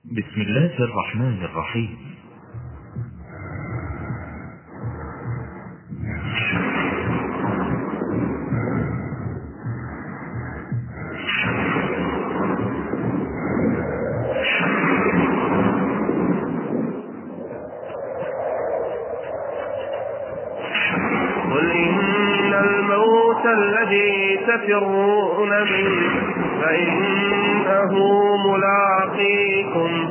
بسم الله الرحمن الرحيم. قل إن الموت الذي تفرون منه فإنه ملاقيكم.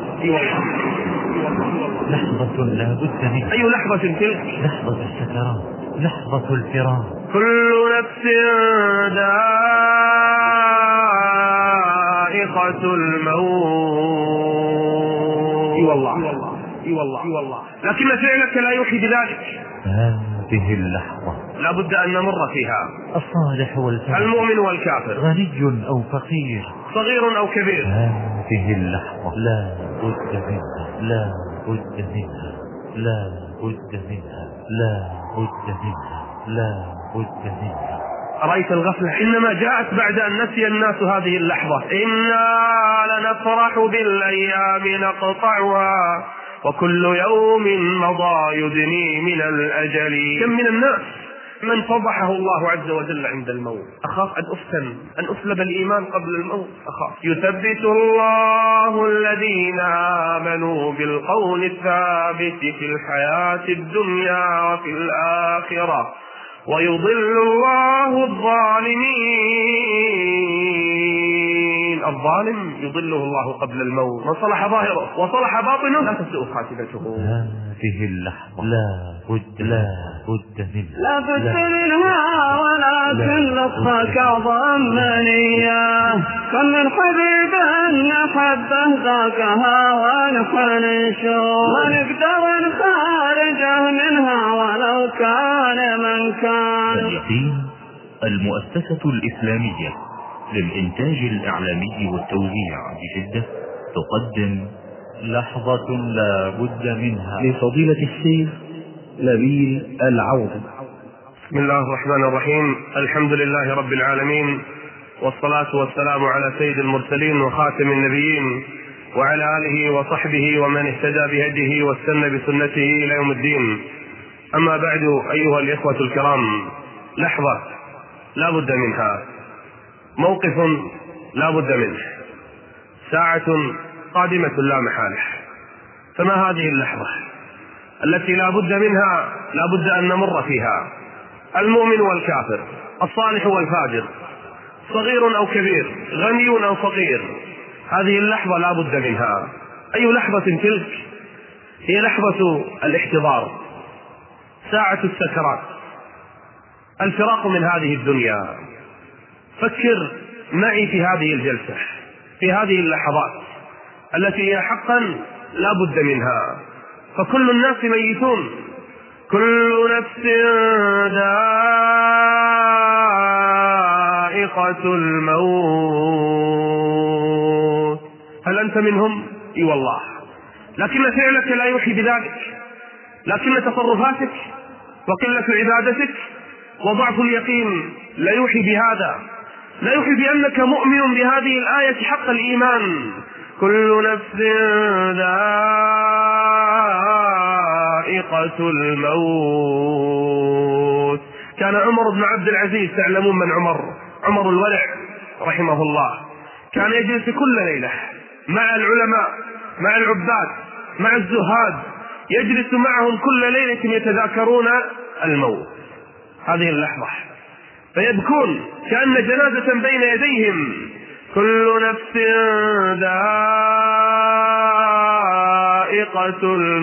لحظة لا بد منها. أي لحظة تلك؟ لحظة السكرات، لحظة الفراق. كل نفس ذائقة الموت. اي والله لكن فعلك لا يوحي بذلك. هذه اللحظة لا بد أن نمر فيها، الصالح والفاسق، المؤمن والكافر، غني أو فقير، صغير أو كبير. هذه اللحظة لا بد منها، لا بد منها، لا بد منها، لا بد منها، لا بد منها. أرأيت الغفلة إنما جاءت بعد أن نسي الناس هذه اللحظة. إنا لنفرح بالأيام نقطعها وكل يوم مضى يدني من الأجل. كم من الناس من فضحه الله عز وجل عند الموت. أخاف أن أفتن، أن أسلب الإيمان قبل الموت، أخاف. يثبت الله الذين آمنوا بالقول الثابت في الحياة الدنيا وفي الآخرة ويضل الله الظالمين. الظالم يضله الله قبل الموت. من صلح ظاهره وصلح باطنه لا تسوء خاتمته. هذه اللحظة لا بد منها، لا بد منها ولكن لطفك ضمنية. كم من حبيب نحبه ذاك هوى نحنشه ما نقدر نخارجه منها ولو كان من كان. اليقين المؤسسة الإسلامية للإنتاج الإعلامي والتوزيع بجدة تقدم لحظة لا بد منها لفضيلة الشيخ نبيل العوضي. بسم الله الرحمن الرحيم. الحمد لله رب العالمين، والصلاة والسلام على سيد المرسلين وخاتم النبيين وعلى آله وصحبه ومن اهتدى بهديه واستنى بسنته إلى يوم الدين. أما بعد، أيها الإخوة الكرام، لحظة لا بد منها، موقف لا بد منه، ساعة قادمة لا محالة. فما هذه اللحظة التي لا بد منها، لا بد أن نمر فيها، المؤمن والكافر، الصالح والفاجر، صغير أو كبير، غني أو فقير. هذه اللحظة لا بد منها. أي لحظة تلك؟ هي لحظة الاحتضار، ساعة السكرات، الفراق من هذه الدنيا. فكر معي في هذه الجلسة، في هذه اللحظات التي هي حقا لا بد منها. فكل الناس ميتون، كل نفس ذائقة الموت. هل أنت منهم؟ اي والله. لكن فعلك لا يوحي بذلك، لكن تصرفاتك وقلة عبادتك وضعف اليقين لا يوحي بهذا، لا يوحي بأنك مؤمن بهذه الآية حق الإيمان. كل نفس ذائقة الموت. كان عمر بن عبد العزيز، تعلمون من عمر الورع رحمه الله، كان يجلس كل ليلة مع العلماء، مع العباد، مع الزهاد، يجلس معهم كل ليلة يتذاكرون الموت، هذه اللحظة، فيبكون كأن جنازة بين يديهم. كل نفس ذائقة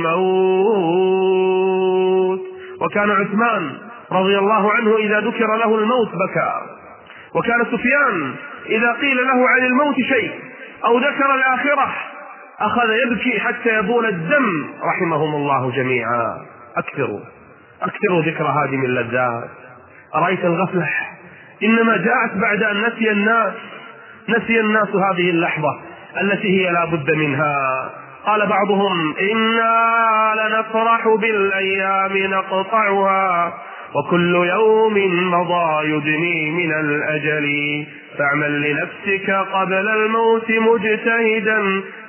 الموت. وكان عثمان رضي الله عنه إذا ذكر له الموت بكى، وكان سفيان إذا قيل له عن الموت شيء أو ذكر الآخرة أخذ يبكي حتى يبول الدم، رحمهم الله جميعا. أكثروا ذكر هادم اللذات. أرأيت الغفلة إنما جاءت بعد أن نسي الناس هذه اللحظة التي هي لا بد منها. قال بعضهم: إنا لنفرح بالأيام نقطعها وكل يوم مضى يدني من الأجل. فاعمل لنفسك قبل الموت مجتهدا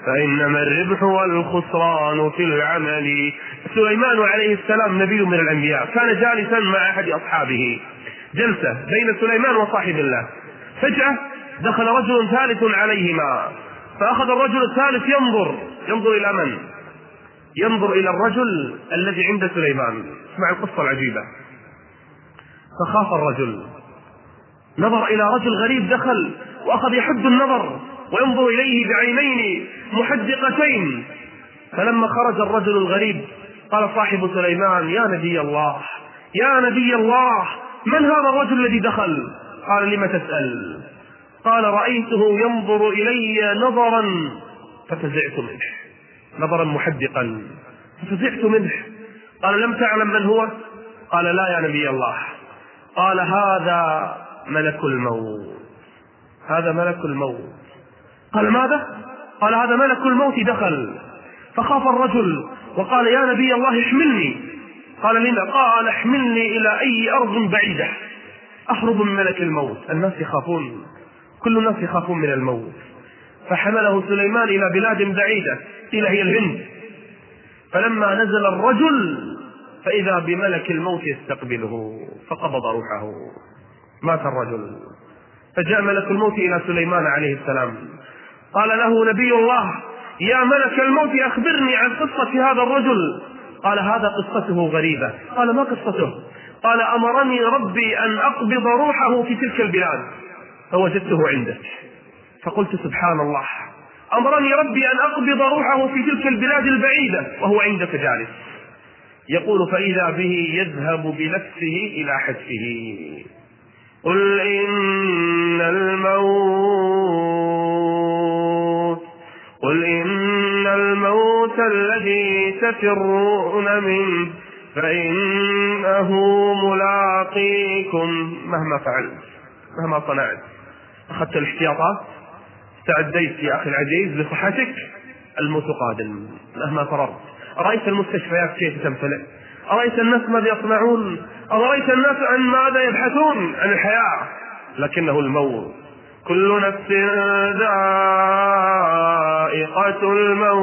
فإنما الربح والخسران في العمل. سليمان عليه السلام نبي من الأنبياء، كان جالسا مع أحد أصحابه، جلسة بين سليمان وصاحب الله، فجأة دخل رجل ثالث عليهما، فأخذ الرجل الثالث ينظر إلى من؟ ينظر إلى الرجل الذي عند سليمان. اسمع القصة العجيبة. فخاف الرجل، نظر إلى رجل غريب دخل وأخذ يحد النظر وينظر إليه بعينين محدقتين. فلما خرج الرجل الغريب قال صاحب سليمان: يا نبي الله، يا نبي الله، من هذا الرجل الذي دخل؟ قال: لم تسأل؟ قال: رأيته ينظر إلي نظرا ففزعت منه، نظرا محدقا ففزعت منه. قال: لم تعلم من هو؟ قال: لا يا نبي الله. قال: هذا ملك الموت، هذا ملك الموت. قال: ماذا؟ قال: هذا ملك الموت دخل. فخاف الرجل وقال: يا نبي الله احملني. قال: لما؟ قال: احملني إلى أي أرض بعيدة أهرب من ملك الموت. الناس يخافون، كل الناس يخافون من الموت. فحمله سليمان إلى بلاد بعيدة، قيل هي الهند. فلما نزل الرجل فإذا بملك الموت يستقبله فقبض روحه، مات الرجل. فجاء ملك الموت إلى سليمان عليه السلام، قال له نبي الله: يا ملك الموت أخبرني عن قصة هذا الرجل. قال: هذا قصته غريبة. قال: ما قصته؟ قال: أمرني ربي أن أقبض روحه في تلك البلاد فوجدته عندك. فقلت: سبحان الله، أمرني ربي أن أقبض روحه في تلك البلاد البعيدة وهو عندك جالس. يقول: فإذا به يذهب بنفسه إلى حتفه. قل إن الموت الذي تفرون منه فإنه ملاقيكم مهما فعلت مهما صنعت. أخذت الاحتياطات، استعديت يا أخي العزيز لصحتك، الموت قادم مهما فررت. أرأيت المستشفيات كيف تمتلئ؟ أرأيت الناس ماذا يصنعون؟ أرأيت الناس عن ماذا يبحثون؟ عن الحياة. لكنه الموت. كل نفس ذائقة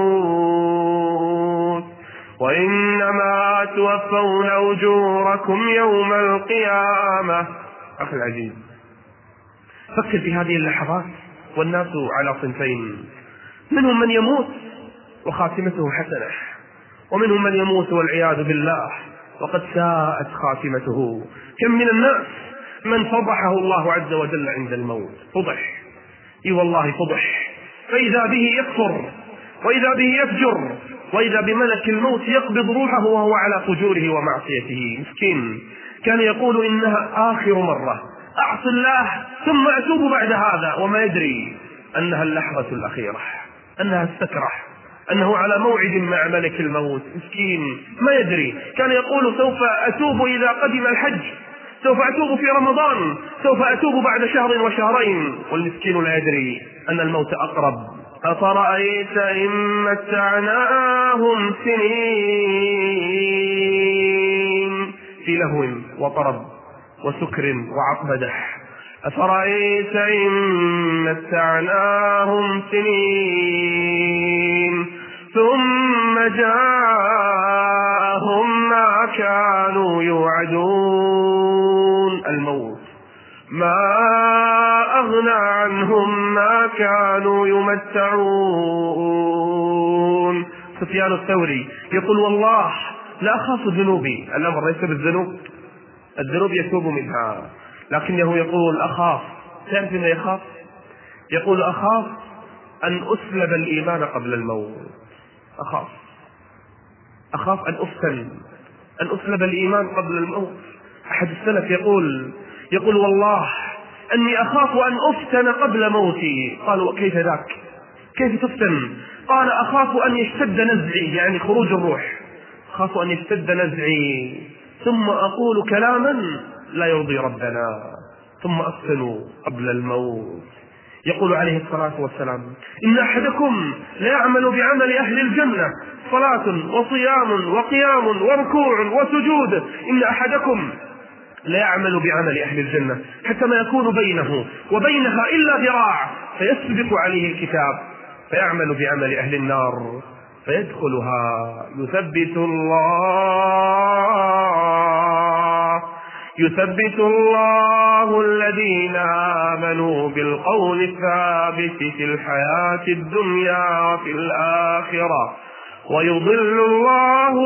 الموت وإنما توفون أجوركم يوم القيامة. أخي العزيز، فكر في هذه اللحظات، والناس على صنفين: منهم من يموت وخاتمته حسنة، ومنهم من يموت والعياذ بالله وقد ساءت خاتمته. كم من الناس من فضحه الله عز وجل عند الموت، فضح، اي والله فضح، فإذا به يكفر وإذا به يفجر وإذا بملك الموت يقبض روحه وهو على فجوره ومعصيته. مسكين كان يقول: إنها آخر مرة أعصي الله ثم أتوب بعد هذا، وما يدري أنها اللحظة الأخيرة، أنها السكرة، أنه على موعد مع ملك الموت. مسكين ما يدري. كان يقول: سوف أتوب إذا قدم الحج، سوف أتوب في رمضان، سوف أتوب بعد شهر وشهرين، والمسكين لا يدري أن الموت أقرب. أفرأيت إن متعناهم سنين في لهو وطرب وسكر وعقبدة. أفرأيت إن متعناهم سنين ثم جاءهم ما كانوا يوعدون. الموت ما أغنى عنهم ما كانوا يمتعون. سفيان الثوري يقول: والله لا أخاف ذنوبي. الأمر ليس بالذنوب، الذنوب يتوب منها، لكنه يقول: أخاف. تعرف أنه يخاف؟ يقول: أخاف أن أسلب الإيمان قبل الموت. أخاف أن أسلب الإيمان قبل الموت. أحد السلف يقول: والله أني أخاف أن أفتن قبل موتي. قالوا: كيف ذاك؟ كيف تفتن؟ قال: أخاف أن يشتد نزعي، يعني خروج الروح، أخاف أن يشتد نزعي ثم أقول كلاما لا يرضي ربنا ثم أفتن قبل الموت. يقول عليه الصلاة والسلام: إن أحدكم لا يعمل بعمل أهل الجنة صلاة وصيام وقيام وركوع وسجود، إن أحدكم لا يعمل بعمل أهل الجنة حتى ما يكون بينه وبينها إلا ذراع فيسبق عليه الكتاب فيعمل بعمل أهل النار فيدخلها. يثبت الله الذين آمنوا بالقول الثابت في الحياة الدنيا وفي الآخرة ويضل الله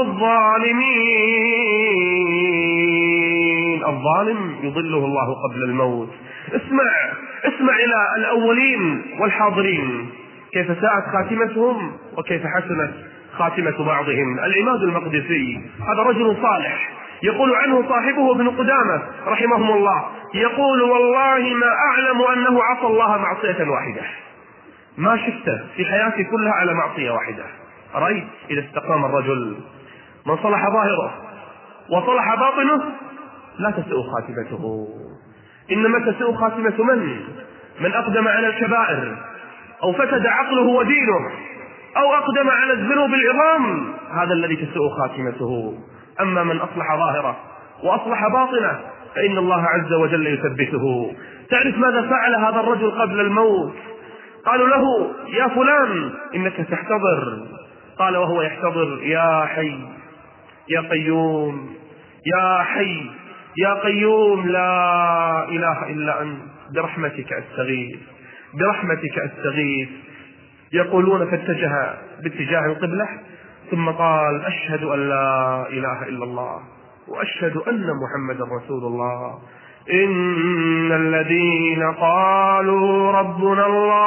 الظالمين. الظالم يضله الله قبل الموت. اسمع إلى الأولين والحاضرين كيف ساءت خاتمتهم وكيف حسنت خاتمة بعضهم. العماد المقدسي هذا رجل صالح، يقول عنه صاحبه ابن قدامة رحمهم الله، يقول: والله ما أعلم أنه عصى الله معصية واحدة، ما شفته في حياتي كلها على معصية واحدة. رأيت إذا استقام الرجل من صلح ظاهره وصلح باطنه لا تسوء خاتمته. إنما تسوء خاتمة من أقدم على الكبائر أو فسد عقله ودينه أو أقدم على الذنوب العظام، هذا الذي تسوء خاتمته. أما من أصلح ظاهره وأصلح باطنه فإن الله عز وجل يثبته. تعرف ماذا فعل هذا الرجل قبل الموت؟ قالوا له: يا فلان إنك تحتضر. قال وهو يحتضر: يا حي يا قيوم، يا حي يا قيوم، لا إله إلا أنت، برحمتك أستغيث، برحمتك أستغيث. يقولون فاتجه باتجاه القبلة ثم قال: أشهد أن لا إله إلا الله وأشهد أن محمدا رسول الله. إن الذين قالوا ربنا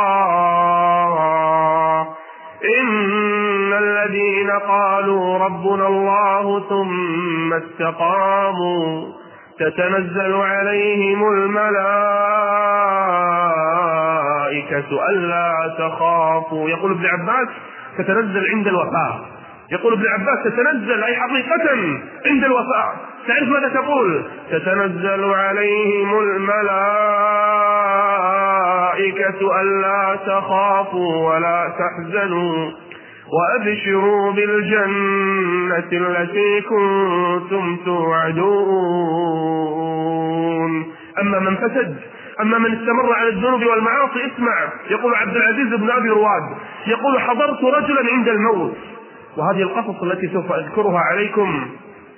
الله، إن الذين قالوا ربنا الله ثم استقاموا تتنزل عليهم الملائكة ألا تخافوا. يقول ابن عباس: تتنزل عند الوفاة. يقول ابن عباس: تتنزل أي حقيقة عند الوفاة. تعرف ماذا تقول؟ تتنزل عليهم الملائكة ألا تخافوا ولا تحزنوا وأبشروا بالجنة التي كنتم توعدون. أما من فسد، أما من استمر على الذنوب والمعاصي، اسمع. يقول عبد العزيز بن أبي رواد، يقول: حضرت رجلا عند الموت. وهذه القصص التي سوف أذكرها عليكم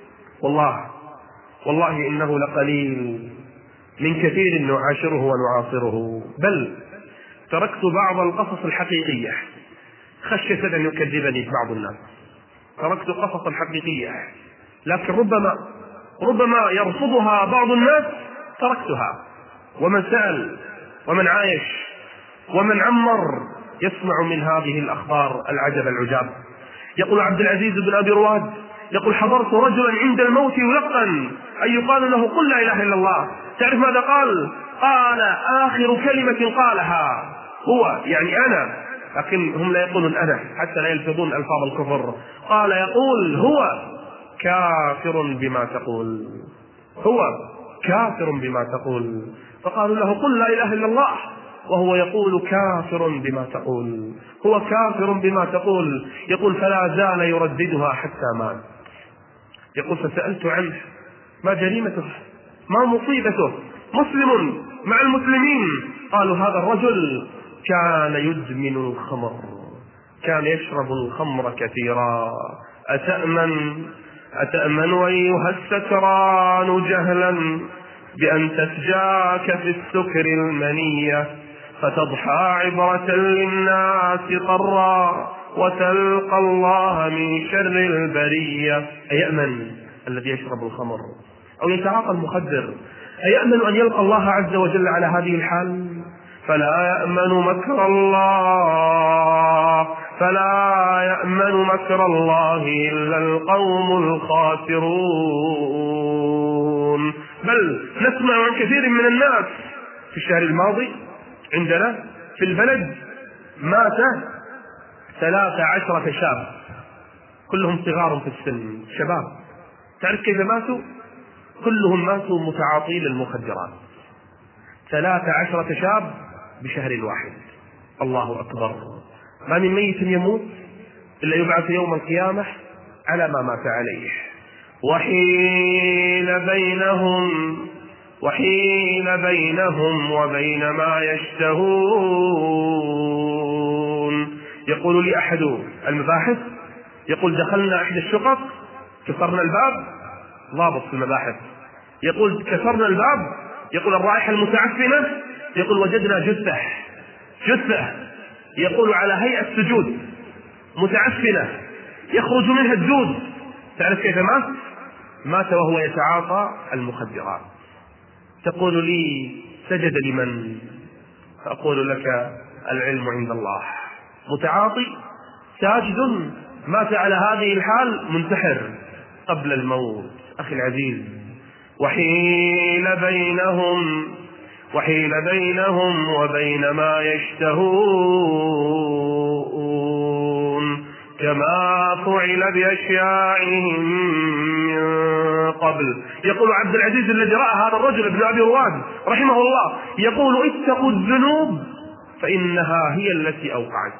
والله إنه لقليل من كثير نعاشره ونعاصره، بل تركت بعض القصص الحقيقية خشية أن يكذبني بعض الناس. تركت قصصا حقيقية لكن ربما يرفضها بعض الناس، تركتها. ومن سأل ومن عايش ومن عمر يسمع من هذه الأخبار العجب العجاب. يقول عبد العزيز بن أبي رواد، يقول: حضرت رجلا عند الموت يلقن أن يقال له: قل لا إله إلا الله. تعرف ماذا قال؟ قال: آخر كلمة قالها هو، يعني أنا، لكن هم لا يقولون أنا حتى لا يلفظون ألفاظ الكفر. قال يقول: هو كافر بما تقول، هو كافر بما تقول. فقالوا له: قل لا إله إلا الله، وهو يقول: كافر بما تقول، هو كافر بما تقول. يقول: فلا زال يرددها حتى مات. يقول: فسألت عنه ما جريمته، ما مصيبته، مسلم مع المسلمين. قالوا: هذا الرجل كان يدمن الخمر، كان يشرب الخمر كثيرا. أتأمن أيها السكران جهلا بأن تفجاك في السكر المنية فتضحى عبرة للناس قرا وتلقى الله من شر البرية. أيأمن الذي يشرب الخمر أو يتعاطى المخدر، أيأمن أن يلقى الله عز وجل على هذه الحال؟ فلا يأمن مكر الله، فلا يأمن مكر الله إلا القوم الخاسرون. بل نسمع عن كثير من الناس. في الشهر الماضي عندنا في البلد مات 13 شاب، كلهم صغار في السن، شباب. تعرف كيف ماتوا؟ كلهم ماتوا متعاطين للمخدرات. 13 شاب بشهر واحد. الله أكبر. ما من ميت يموت إلا يبعث يوم القيامة على ما مات عليه. وحين بينهم وبين ما يشتهون. يقول لي أحد المباحث، يقول دخلنا إحدى الشقق كسرنا الباب، ضابط في المباحث، يقول كسرنا الباب، يقول الرائحة المتعفنة، يقول وجدنا جثة يقول على هيئة سجود متعفنة يخرج منها الدود. تعرف كيف مات وهو يتعاطى المخدرات. تقول لي سجد لمن؟ فأقول لك العلم عند الله. متعاطي ساجد مات على هذه الحال منتحر قبل الموت. أخي العزيز، وحيل بينهم وبين ما يشتهون كما فعل بأشياعهم من قبل. يقول عبد العزيز الذي رأى هذا الرجل ابن أبي رواد رحمه الله، يقول اتقوا الذنوب فإنها هي التي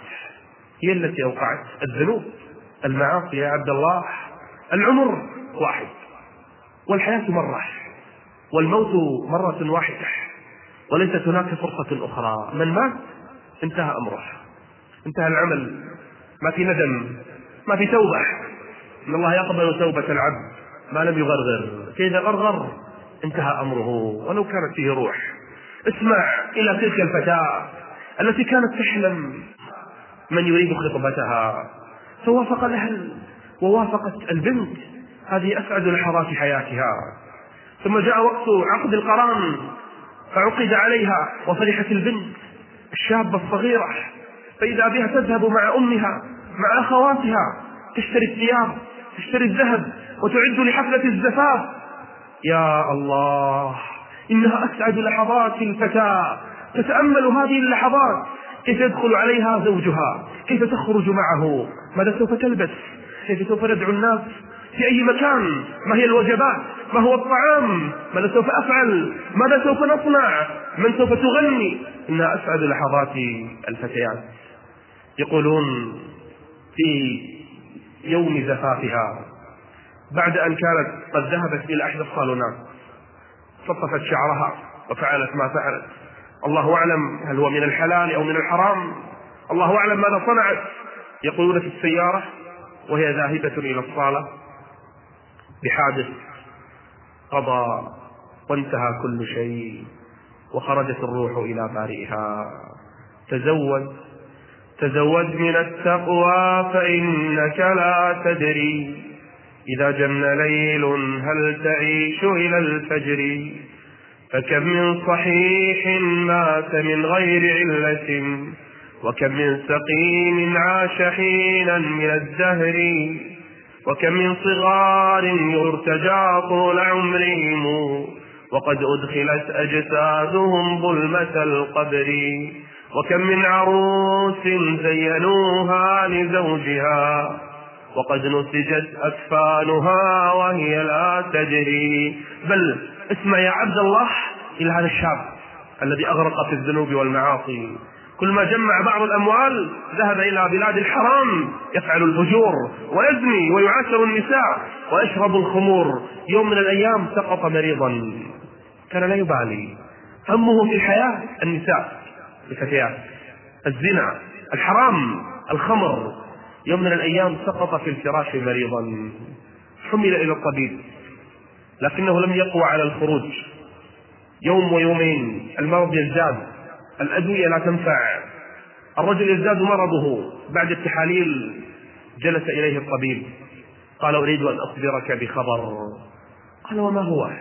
أوقعت الذنوب، المعاصي يا عبد الله. العمر واحد، والحياة مرة، والموت مرة واحدة، وليست هناك فرصة أخرى. من مات انتهى أمره، انتهى العمل، ما في ندم، ما في توبة. إن الله يقبل توبة العبد ما لم يغرغر، فإذا غرغر انتهى أمره ولو كانت فيه روح. اسمع إلى تلك الفتاة التي كانت تحلم من يريد خطبتها، فوافق الأهل ووافقت البنت، هذه أسعد لحظات حياتها. ثم جاء وقت عقد القران فعقد عليها، وفرحت البنت الشابة الصغيرة، فإذا بها تذهب مع أمها مع أخواتها تشتري الثياب، تشتري الذهب، وتعد لحفلة الزفاف. يا الله، إنها أسعد لحظات الفتاة. تتأمل هذه اللحظات، كيف يدخل عليها زوجها، كيف تخرج معه، ماذا سوف تلبس، كيف سوف ندعو الناس في أي مكان، ما هي الوجبات، ما هو الطعام، ماذا سوف أفعل، ماذا سوف نصنع، من سوف تغني. إنها أسعد لحظات الفتيات. يقولون في يوم زفافها بعد أن كانت قد ذهبت إلى أحد الصالونات صففت شعرها وفعلت ما فعلت، الله أعلم هل هو من الحلال أو من الحرام، الله أعلم ماذا صنعت. يقولون في السيارة وهي ذاهبة إلى الصالة بحادث قضى وانتهى كل شيء، وخرجت الروح إلى بارئها. تزود من التقوى فإنك لا تدري إذا جن ليل هل تعيش إلى الفجر. فكم من صحيح مات من غير علة، وكم من سقيم عاش حينا من الدهر، وكم من صغار يرتجى طول عمرهم، وقد أدخلت أجسادهم ظلمة القبر. وكم من عروس زينوها لزوجها، وقد نسجت أكفانها وهي لا تدري. بل اسمع يا عبد الله إلى هذا الشاب الذي أغرق في الذنوب والمعاصي، كل ما جمع بعض الأموال ذهب إلى بلاد الحرام يفعل الفجور ويزني ويعاشر النساء ويشرب الخمور. يوم من الأيام سقط مريضا، كان لا يبالي، همه في الحياة النساء، الفتيات، الزنا، الحرام، الخمر. يوم من الأيام سقط في الفراش مريضا، حمل إلى الطبيب لكنه لم يقوى على الخروج. يوم ويومين المرض يزداد، الأدوية لا تنفع، الرجل يزداد مرضه. بعد التحاليل جلس إليه الطبيب قال أريد أن أخبرك بخبر. قال وما هو؟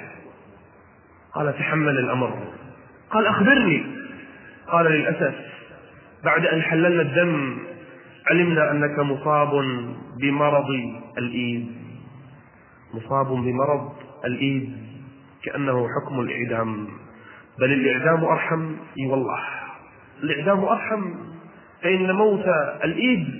قال تحمل الأمر. قال أخبرني. قال للأسف بعد أن حللنا الدم علمنا أنك مصاب بمرض الإيدز. مصاب بمرض الإيدز كأنه حكم الإعدام، بل الإعدام أرحم. اي والله الإعدام أرحم، فإن موت الإيدز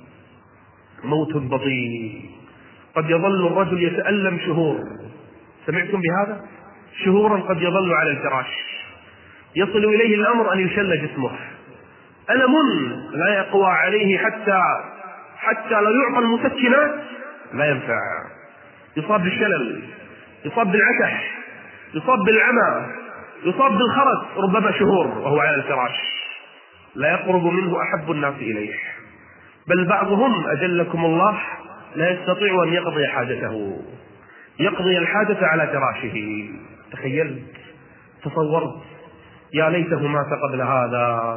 موت بطيء، قد يظل الرجل يتألم شهور. سمعتم بهذا؟ شهورا قد يظل على الفراش، يصل إليه الأمر أن يشل جسمه، ألم لا يقوى عليه حتى لا يعطى المسكنات لا ينفع، يصاب بالشلل، يصاب بالعكح، يصاب بالعمى، يصاب بالخرس، ربما شهور وهو على الفراش لا يقرب منه أحب الناس إليه. بل بعضهم أجلكم الله لا يستطيع أن يقضي حاجته، يقضي الحاجة على فراشه. تخيلت، تصورت، يا ليته مات قبل هذا.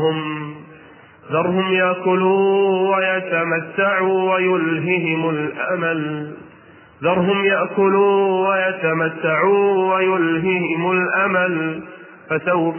ذرهم يأكلوا ويتمتعوا ويلههم الأمل، ذرهم يأكلوا ويتمتعوا ويلههم الأمل فسوف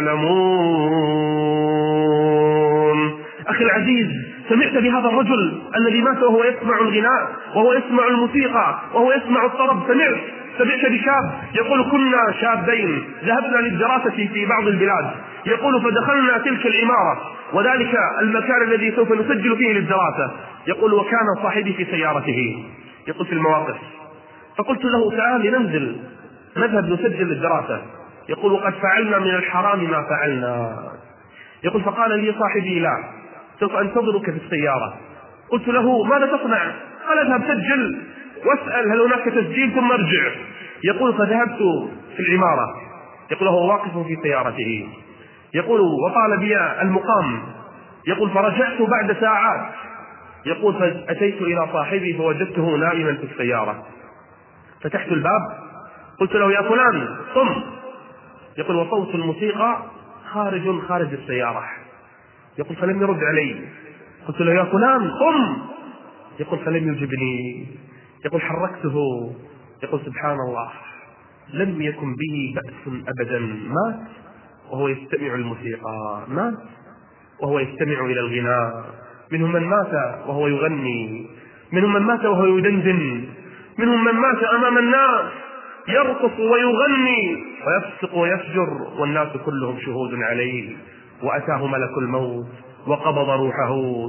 يعلمون. أخي العزيز، سمعت بهذا الرجل الذي مات وهو يسمع الغناء وهو يسمع الموسيقى وهو يسمع الطرب؟ سمعت بشاب يقول كنا شابين ذهبنا للدراسة في بعض البلاد، يقول فدخلنا تلك العمارة وذلك المكان الذي سوف نسجل فيه للدراسة، يقول وكان صاحبي في سيارته، يقول في المواقف، فقلت له تعال ننزل نذهب نسجل للدراسة، يقول وقد فعلنا من الحرام ما فعلنا. يقول فقال لي صاحبي لا، سوف أنتظرك في السيارة. قلت له ماذا تصنع؟ قال اذهب سجل واسأل هل هناك تسجيل ثم ارجع. يقول فذهبت في العمارة، يقول هو واقف في سيارته، يقول وطال بي المقام، يقول فرجعت بعد ساعات، يقول فأتيت إلى صاحبي فوجدته نائما في السيارة، فتحت الباب قلت له يا فلان قم، يقول وصوت الموسيقى خارج السيارة، يقول فلم يرد علي، قلت له يا فلان قم، يقول فلم يجبني، يقول حركته، يقول سبحان الله لم يكن به بأس أبدا، مات وهو يستمع الموسيقى، مات وهو يستمع إلى الغناء. منهم من مات وهو يغني، منهم من مات وهو يدندن، منهم من مات أمام الناس يرقص ويغني ويفسق ويفجر والناس كلهم شهود عليه، وأتاه ملك الموت وقبض روحه.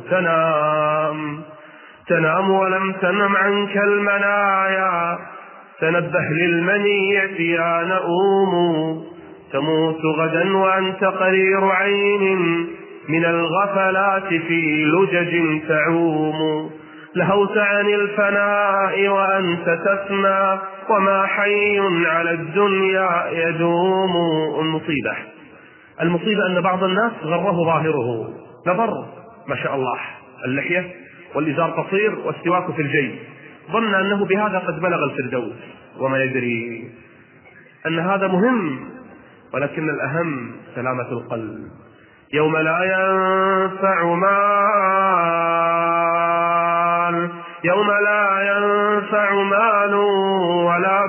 تنام ولم تنم عنك المنايا، تنبه للمنية يا نؤوم، تموت غدا وأنت قرير عين، من الغفلات في لجج تعوم، لهوت عن الفناء وأنت تفنى، وما حي على الدنيا يدوم. المصيبة أن بعض الناس غره ظاهره، نظر ما شاء الله اللحية والإزار قصير والسواك في الجيب، ظن أنه بهذا قد بلغ الفردوس، وما يدري أن هذا مهم، ولكن الأهم سلامة القلب. يوم لا ينفع مال ولا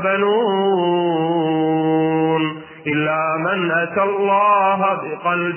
بنون إلا من أتى الله بقلب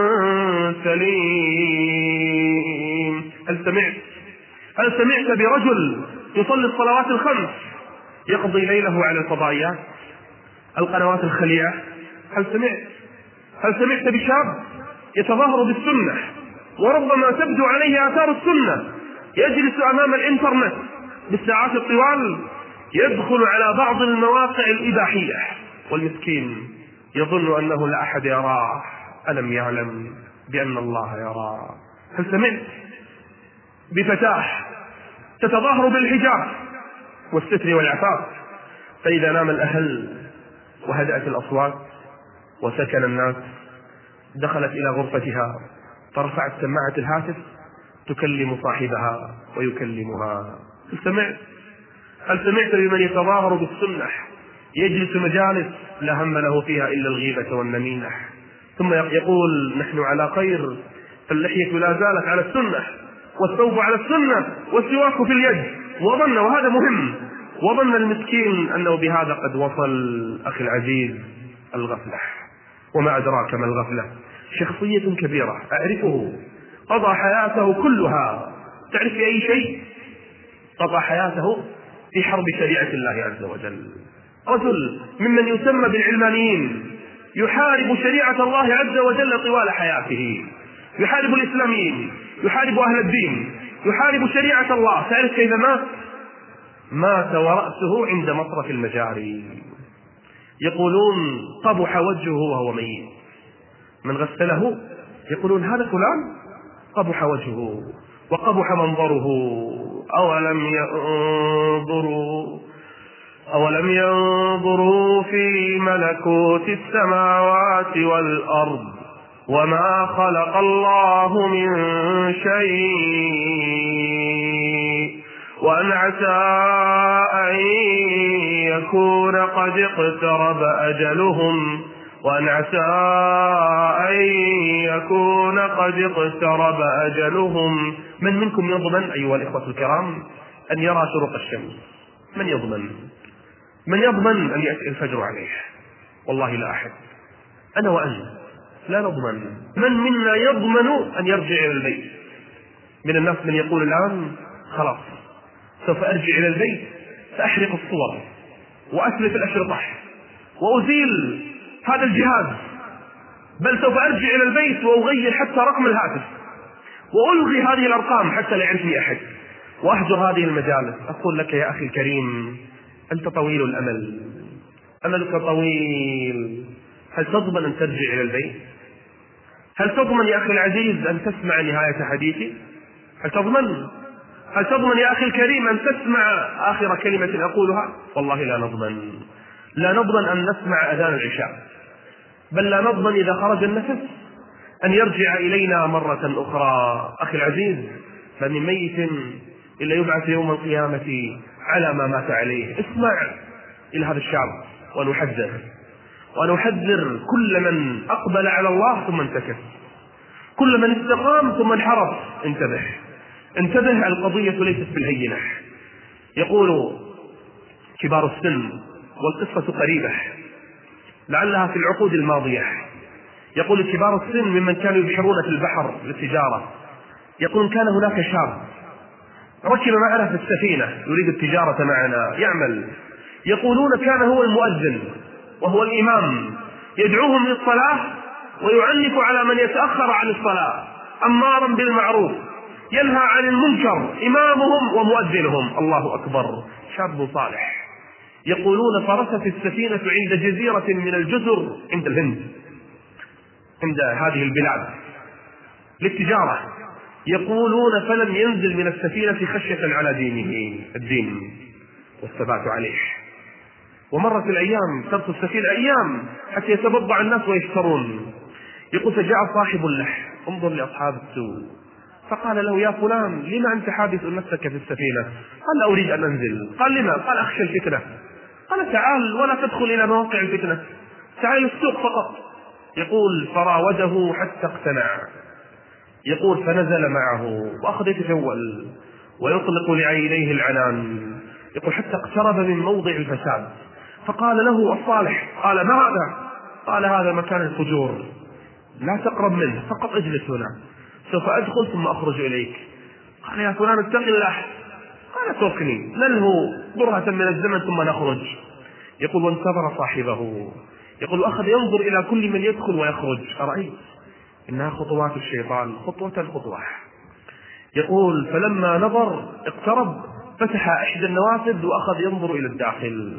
سليم. هل سمعت برجل يصلي الصلوات الخمس يقضي ليله على الفضائيات القنوات الخليعة؟ هل سمعت بشاب يتظاهر بالسنة وربما تبدو عليه آثار السنة، يجلس أمام الإنترنت بالساعات الطوال، يدخل على بعض المواقع الإباحية، والمسكين يظن أنه لا أحد يراه، ألم يعلم بأن الله يراه؟ هل سمعت بفتاة تتظاهر بالحجاب والستر والعفاف، فإذا نام الأهل وهدأت الأصوات وسكن الناس دخلت إلى غرفتها فرفعت سماعة الهاتف تكلم صاحبها ويكلمها؟ هل سمعت بمن يتظاهر بالسنة يجلس مجالس لا هم له فيها إلا الغيبة والنميمة، ثم يقول نحن على خير، فاللحية لا زالت على السنة والثوب على السنة والسواك في اليد، وهذا مهم، وظن المسكين أنه بهذا قد وصل. أخي العزيز، الغفلة، وما أدراك ما الغفلة؟ شخصية كبيرة أعرفه قضى حياته كلها، تعرف في أي شيء؟ قضى حياته في حرب شريعة الله عز وجل. رجل ممن يسمى بالعلمانيين يحارب شريعة الله عز وجل طوال حياته، يحارب الإسلاميين، يحارب أهل الدين، يحارب شريعة الله. تعرف كيف مات ورأسه عند مصرف المجاري. يقولون قبح وجهه وهو ميت، من غسله يقولون هذا فلان قبح وجهه وقبح منظره. أولم ينظروا في ملكوت السماوات والأرض وما خلق الله من شيء وأن عسى أن يكون قد اقترب أجلهم وأن عسى أن يكون قد اقترب أجلهم. من منكم يضمن أيها الإخوة الكرام أن يرى شروق الشمس؟ من يضمن أن يأتي الفجر عليه؟ والله لا أحد. أنا وأنت لا نضمن. من منا يضمن أن يرجع إلى البيت؟ من الناس من يقول الآن خلاص سوف أرجع إلى البيت، سأحرق الصور وأتلف الأشرطة وأزيل هذا الجهاز، بل سوف أرجع إلى البيت وأغير حتى رقم الهاتف وألغي هذه الأرقام حتى لا يعرفني أحد وأهجر هذه المجالس. أقول لك يا أخي الكريم أنت طويل الأمل، أملك طويل. هل تضمن أن ترجع إلى البيت؟ هل تضمن يا أخي العزيز أن تسمع نهاية حديثي؟ هل تضمن يا أخي الكريم أن تسمع آخر كلمة أقولها؟ والله لا نضمن. لا نضمن أن نسمع أذان العشاء، بل لا نضمن إذا خرج النفس أن يرجع إلينا مرة أخرى. أخي العزيز فمن ميت إلا يبعث يوم القيامة على ما مات عليه. اسمع إلى هذا الشعب وأنا أحذر كل من أقبل على الله ثم انتكس، كل من استقام ثم انحرف. انتبه، القضية ليست بالهينة. يقول كبار السن والقصة قريبة لعلها في العقود الماضية. يقول كبار السن ممن كانوا يبحرون في البحر للتجارة، يقول كان هناك شاب ركب معنا في السفينة يريد التجارة معنا يعمل. يقولون كان هو المؤذن وهو الإمام، يدعوهم للصلاة ويعنف على من يتأخر عن الصلاة، أمارا بالمعروف ينهى عن المنكر، إمامهم ومؤذنهم. الله أكبر، شاب صالح. يقولون فرست السفينة عند جزيرة من الجزر عند الهند، عند هذه البلاد للتجارة. يقولون فلم ينزل من السفينة خشية على دينه، الدين والثبات عليه. ومرت الأيام، تبقى السفينة أيام حتى يتبضع الناس ويشترون. يقول فجاء صاحب له انظر لأصحاب السوء فقال له يا فلان لما أنت حادث نفسك في السفينة؟ قال لا أريد أن أنزل. قال لما؟ قال أخشى الفتنة. قال تعال ولا تدخل إلى مواقع الفتنة، تعال السوق فقط. يقول فراوده حتى اقتنع. يقول فنزل معه وأخذ يتجول ويطلق لعينيه العنان. يقول حتى اقترب من موضع الفساد فقال له الصالح قال ما هذا؟ قال هذا مكان الفجور، لا تقرب منه، فقط اجلس هنا، سوف أدخل ثم أخرج إليك. قال يا فلان اتق الله. قال اتركني نلهو برهة من الزمن ثم نخرج. يقول وانتظر صاحبه. يقول أخذ ينظر إلى كل من يدخل ويخرج. أرأيت إنها خطوات الشيطان، خطوة. يقول فلما نظر اقترب فتح إحدى النوافذ وأخذ ينظر إلى الداخل،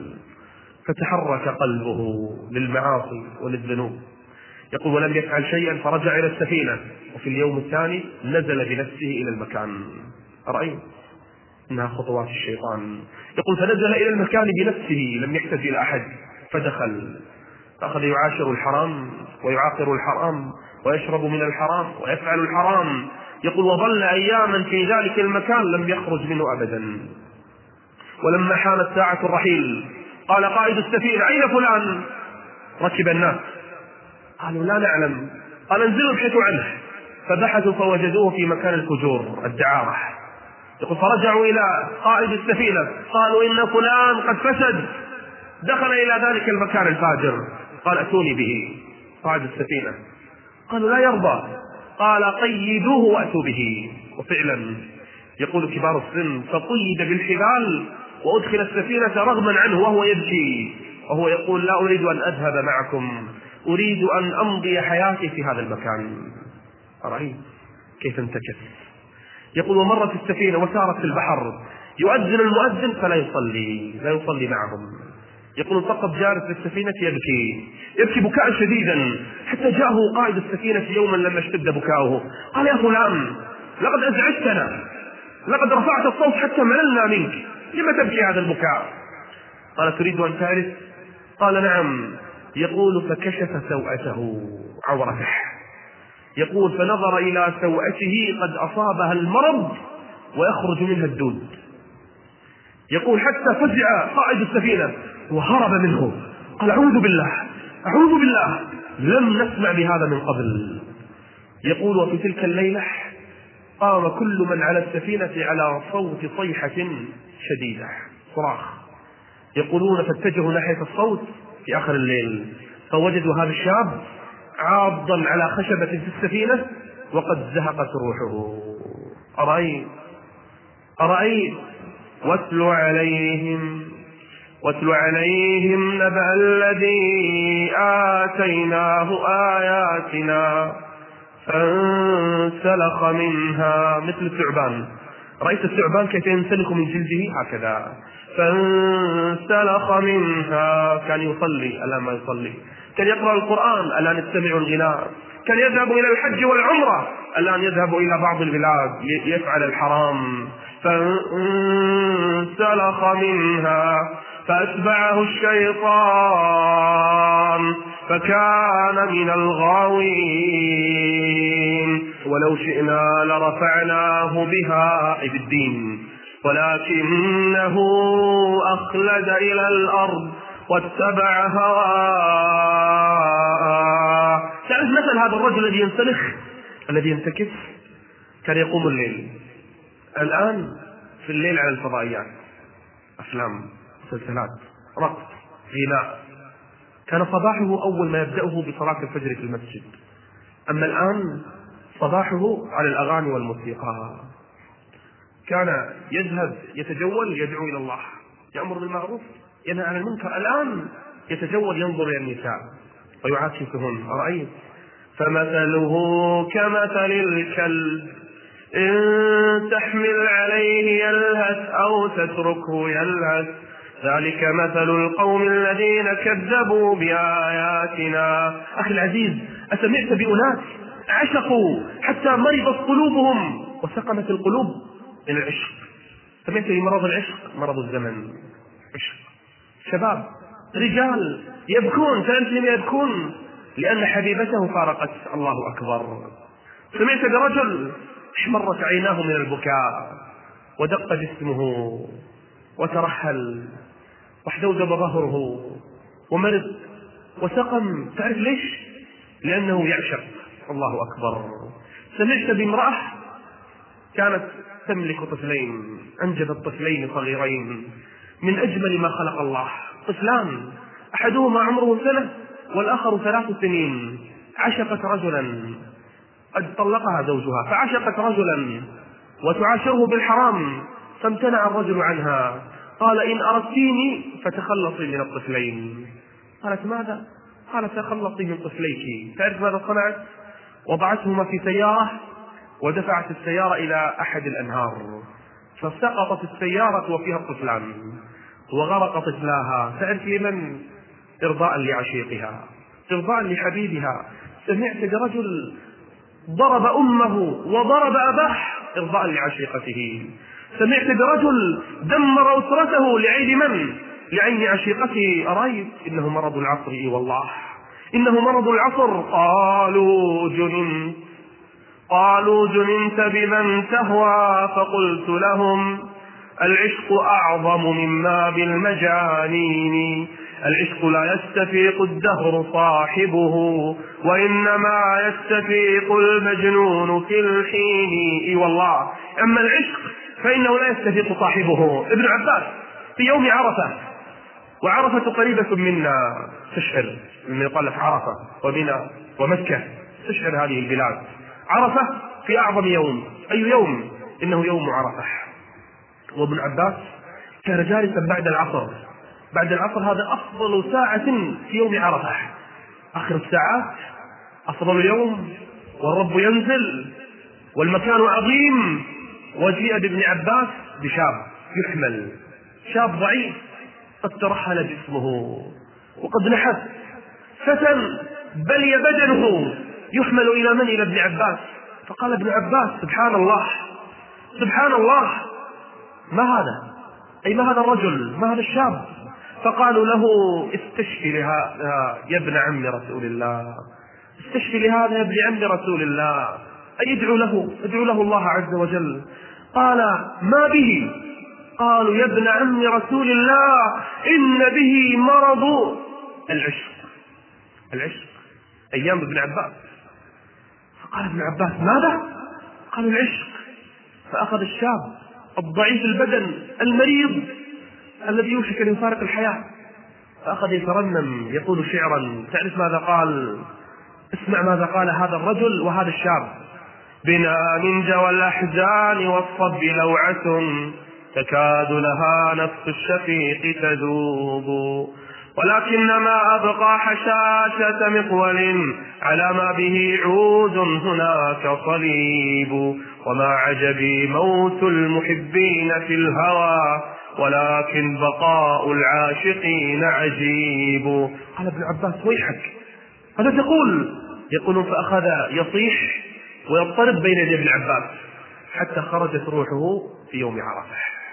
فتحرك قلبه للمعاصي وللذنوب. يقول ولم يفعل شيئا فرجع إلى السفينة، وفي اليوم الثاني نزل بنفسه إلى المكان. أرأيت إنها خطوات الشيطان. يقول فنزل إلى المكان بنفسه لم يحتاج إلى أحد، فدخل فأخذ يعاشر الحرام ويعاقر الحرام ويشرب من الحرام ويفعل الحرام. يقول وظل أياما في ذلك المكان لم يخرج منه أبدا. ولما حانت ساعة الرحيل قال قائد السفينة أين فلان؟ ركب الناس قالوا لا نعلم. قال انزلوا ابحثوا عنه. فبحثوا فوجدوه في مكان الفجور الدعارة. يقول فرجعوا إلى قائد السفينة قالوا إن فلان قد فسد، دخل إلى ذلك المكان الفاجر. قال أتوني به. قائد السفينة قالوا لا يرضى. قال قيدوه وأتوا به. وفعلا يقول كبار السن فقيد بالحبال وأدخل السفينة رغما عنه وهو يبكي وهو يقول لا أريد أن أذهب معكم، أريد أن أمضي حياتي في هذا المكان. أرأيت كيف انتكس. يقول ومرت السفينة وسارت في البحر، يؤذن المؤذن فلا يصلي معهم. يقول فقط جالس في السفينة يبكي بكاء شديدا، حتى جاءه قائد السفينة يوما لما اشتد بكاؤه قال يا فلان لقد أزعجتنا، لقد رفعت الصوت حتى مللنا منك، لما تبكي هذا البكاء؟ قال تريد أن تعرف؟ قال نعم. يقول فكشف سوءته عورته يقول فنظر إلى سوءته قد أصابها المرض ويخرج منها الدود. يقول حتى فزع قائد السفينة وهرب منه، قال أعوذ بالله أعوذ بالله، لم نسمع بهذا من قبل. يقول وفي تلك الليلة قام كل من على السفينة على صوت صيحة شديدة، صراخ. يقولون فاتجهوا ناحية الصوت في آخر الليل فوجدوا هذا الشاب عاضا على خشبة في السفينة وقد زهقت روحه. أرأيت واتل عليهم نبأ الذي آتيناه آياتنا فانسلخ منها مثل الثعبان. رأيت الثعبان كيف ينسلخ من جلده هكذا، فانسلخ منها. كان يصلي الآن ما يصلي، كان يقرأ القرآن الآن يستمع الغناء، كان يذهب إلى الحج والعمرة الآن يذهب إلى بعض البلاد يفعل الحرام. فانسلخ منها فأتبعه الشيطان فكان من الغاوين. ولو شئنا لرفعناه بها أي بالدين ولكنه أخلد إلى الأرض واتبع هواه. تعرف مثل هذا الرجل الذي ينسلخ الذي ينتكس كان يقوم الليل، الآن في الليل على الفضائيات، أفلام، مسلسلات، رقص، غناء. كان صباحه أول ما يبدأه بصلاة الفجر في المسجد، أما الآن صباحه على الأغاني والموسيقى. كان يذهب يتجول يدعو إلى الله، يأمر بالمعروف ينهى عن المنكر، الآن يتجول ينظر إلى النساء ويعاكسهن. أرأيت فمثله كمثل الكلب إن تحمل عليه يلهث أو تتركه يلهث ذلك مثل القوم الذين كذبوا بآياتنا. أخي العزيز، أسمعت بأناس عشقوا حتى مرضت قلوبهم وسقمت القلوب من العشق. سمعت بمرض العشق، مرض الزمن، عشق. شباب رجال يبكون، كأنهم يبكون لأن حبيبته فارقت. الله أكبر. سمعت برجل احمرت عيناه من البكاء ودق جسمه وترحل واحتوجب ظهره ومرض وسقم. تعرف ليش؟ لأنه يعشق. الله أكبر. سمعت بامرأة كانت تملك طفلين، أنجبت طفلين صغيرين من أجمل ما خلق الله، طفلان أحدهما عمره 1 والآخر 3 سنين. عشقت رجلا قد طلقها زوجها فعشقت رجلا وتعاشره بالحرام فامتنع الرجل عنها. قال إن أردتيني فتخلصي من الطفلين. قالت ماذا؟ قال تخلصي من طفليك. تعرف ماذا صنعت؟ وضعتهما في سيارة ودفعت السيارة إلى أحد الأنهار فسقطت السيارة وفيها الطفلان وغرق طفلاها. تعرف لمن؟ إرضاء لعشيقها، إرضاء لحبيبها. سمعت برجل ضرب أمه وضرب أباه إرضاء لعشيقته. سمعت برجل دمر أسرته لعين من؟ لعين عشيقته. أرأيت؟ إنه مرض العصر. إي والله إنه مرض العصر. قالوا جننت بمن تهوى فقلت لهم العشق أعظم مما بالمجانين. العشق لا يستفيق الدهر صاحبه وإنما يستفيق المجنون في الحين. إي والله. أما العشق فإنه لا يستفيق صاحبه. ابن عباس في يوم عرفة، وعرفة قريبة منا، تشعر من يقال لك عرفة ومنى ومكة، تشعر هذه البلاد. عرفة في أعظم يوم. أي يوم؟ إنه يوم عرفة. وابن عباس كان جالسا بعد العصر. بعد العصر هذا أفضل ساعة في يوم عرفة، آخر الساعات، أفضل اليوم، والرب ينزل والمكان عظيم. وجيء بابن عباس بشاب يحمل، شاب ضعيف قد ترحل جسمه وقد نحف، فتى بلي بدنه، يحمل إلى من؟ إلى ابن عباس. فقال ابن عباس سبحان الله سبحان الله، ما هذا؟ أي ما هذا الرجل؟ ما هذا الشاب؟ فقالوا له استشفي لها يا ابن عم رسول الله، استشفي لهذا يا ابن عم رسول الله، أي ادعو له الله عز وجل. قال ما به؟ قالوا يا ابن عم رسول الله إن به مرض العشق أيام ابن عباس. فقال ابن عباس ماذا؟ قالوا العشق. فأخذ الشاب الضعيف البدن المريض الذي يوشك أن يفارق الحياة، فأخذ يترنم يقول شعرا. تعرف ماذا قال؟ اسمع ماذا قال هذا الرجل وهذا الشاب: بنا من جوى الأحزان والصب لوعة تكاد لها نفس الشفيق تذوب، ولكنما أبقى حشاشة مقول على ما به عود هناك صليب، وما عجبي موت المحبين في الهوى ولكن بقاء العاشقين عجيب. قال ابن عباس ويحك هذا تقول؟ يقولون فأخذ يصيح ويضطرب بين يدي ابن عباس حتى خرجت روحه في يوم عرفة.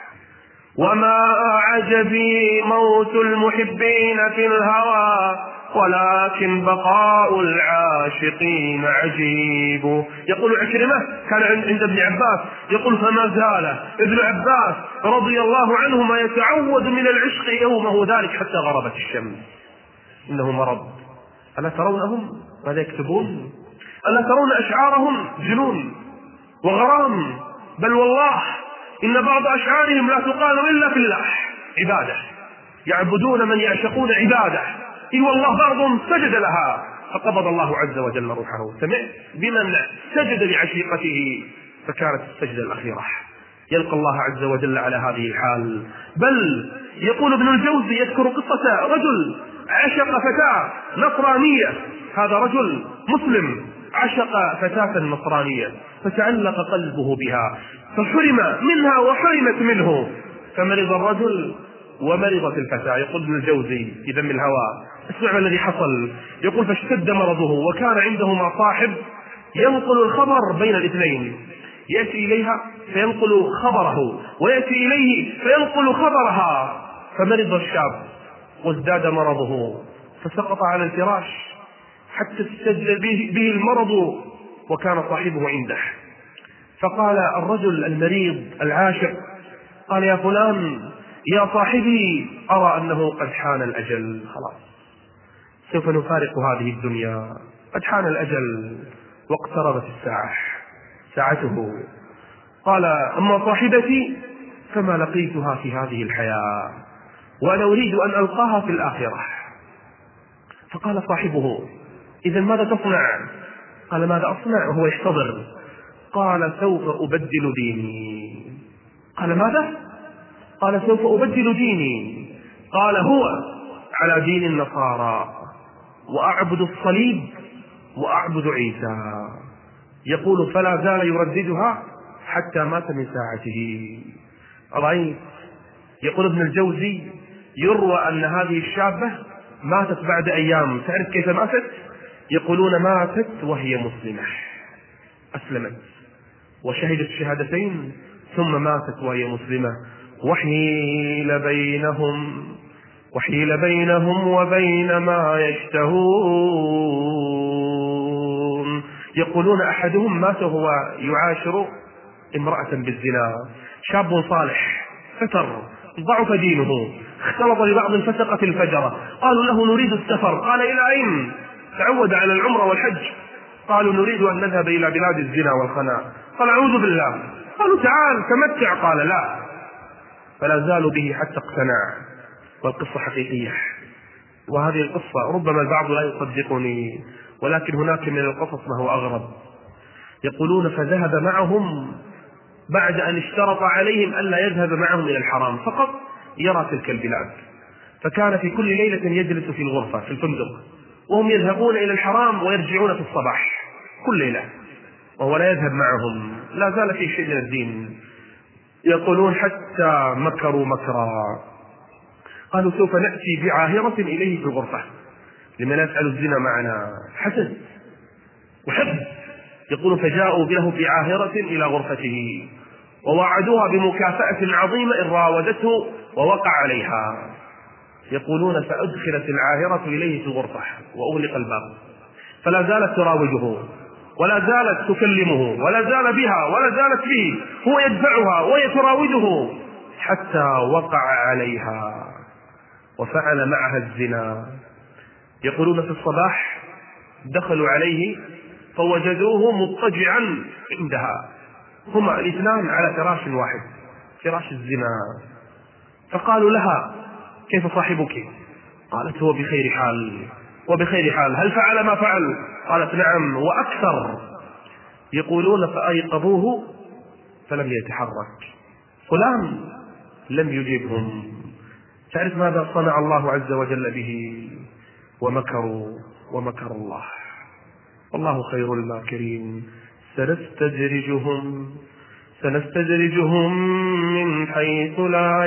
وما عجبي موت المحبين في الهوى ولكن بقاء العاشقين عجيب. يقول عكرمة كان عند ابن عباس يقول فما زال ابن عباس رضي الله عنهما يتعوذ من العشق يومه ذلك حتى غربت الشمس. إنه مرض. ألا ترونهم ماذا يكتبون؟ ألا ترون أشعارهم؟ جنون وغرام. بل والله إن بعض أشعارهم لا تقال إلا في الله عبادة، يعبدون من يعشقون عبادة. إي والله بعضهم سجد لها فقبض الله عز وجل روحه. سمعت بمن سجد لعشيقته فكانت السجدة الأخيرة. يلقى الله عز وجل على هذه الحال. بل يقول ابن الجوزي يذكر قصة رجل عشق فتاة نصرانية. هذا رجل مسلم عشق فتاة نصرانية فتعلق قلبه بها فحرم منها وحرمت منه، فمرض الرجل ومرضت الفتاة. يقول ابن الجوزي في ذم الهوى اسمع ما الذي حصل. يقول فاشتد مرضه وكان عندهما صاحب ينقل الخبر بين الاثنين، يأتي إليها فينقل خبره ويأتي إليه فينقل خبرها. فمرض الشاب وازداد مرضه فسقط على الفراش حتى استجل به المرض وكان صاحبه عنده. فقال الرجل المريض العاشق قال يا فلان يا صاحبي أرى أنه قد حان الأجل، خلاص سوف نفارق هذه الدنيا، قد حان الأجل واقتربت ساعته. قال أما صاحبتي فما لقيتها في هذه الحياة وأنا أريد أن ألقاها في الآخرة. فقال صاحبه إذن ماذا تصنع؟ قال ماذا أصنع وهو يحتضر؟ قال سوف أبدل ديني. قال ماذا؟ قال سوف أبدل ديني. قال هو على دين النصارى وأعبد الصليب وأعبد عيسى. يقول فلا زال يرددها حتى مات من ساعته. رأيت. يقول ابن الجوزي يروى أن هذه الشابة ماتت بعد أيام. تعرف كيف ماتت؟ يقولون ماتت وهي مسلمة، أسلمت وشهدت الشهادتين ثم ماتت وهي مسلمة. وحيل بينهم وبين ما يشتهون. يقولون أحدهم مات وهو يعاشر امرأة بالزنا، شاب صالح فتر ضعف دينه اختلط ببعض فسقت الفجرة. قالوا له نريد السفر. قال إلى أين؟ تعود على العمرة والحج. قالوا نريد أن نذهب إلى بلاد الزنا والخناء. قال أعوذ بالله. قالوا تعال تمتع. قال لا. فلا زالوا به حتى اقتنع. والقصة حقيقية، وهذه القصة ربما البعض لا يصدقني ولكن هناك من القصص ما هو أغرب. يقولون فذهب معهم بعد أن اشترط عليهم ألا يذهب معهم إلى الحرام فقط يرى تلك البلاد. فكان في كل ليلة يجلس في الغرفة في الفندق وهم يذهبون إلى الحرام ويرجعون في الصباح كل ليلة وهو لا يذهب معهم. لا زال في شيء من الدين. يقولون حتى مكروا مكرا. قالوا سوف نأتي بعاهرة إليه في الغرفة لمن يفعل الزنا معنا. حسن وحب. يقولون فجاءوا له بعاهرة إلى غرفته ووعدوها بمكافأة عظيمة إن راودته ووقع عليها. يقولون فأدخلت العاهرة إليه في الغرفة وأغلق الباب فلا زالت تراوده ولا زالت تكلمه ولا زال بها ولا زالت به، هو يدفعها وهي تراوده حتى وقع عليها وفعل معها الزنا. يقولون في الصباح دخلوا عليه فوجدوه مضطجعا عندها، هما الاثنان على فراش واحد، فراش الزنا. فقالوا لها: كيف صاحبك؟ قالت: هو بخير حال وبخير حال. هل فعل ما فعل؟ قالت: نعم وأكثر. يقولون فأيقظوه فلم يتحرك. فلان لم يجبهم. تعرف ماذا صنع الله عز وجل به؟ ومكروا ومكر الله والله خير الماكرين. سنستدرجهم من حيث لا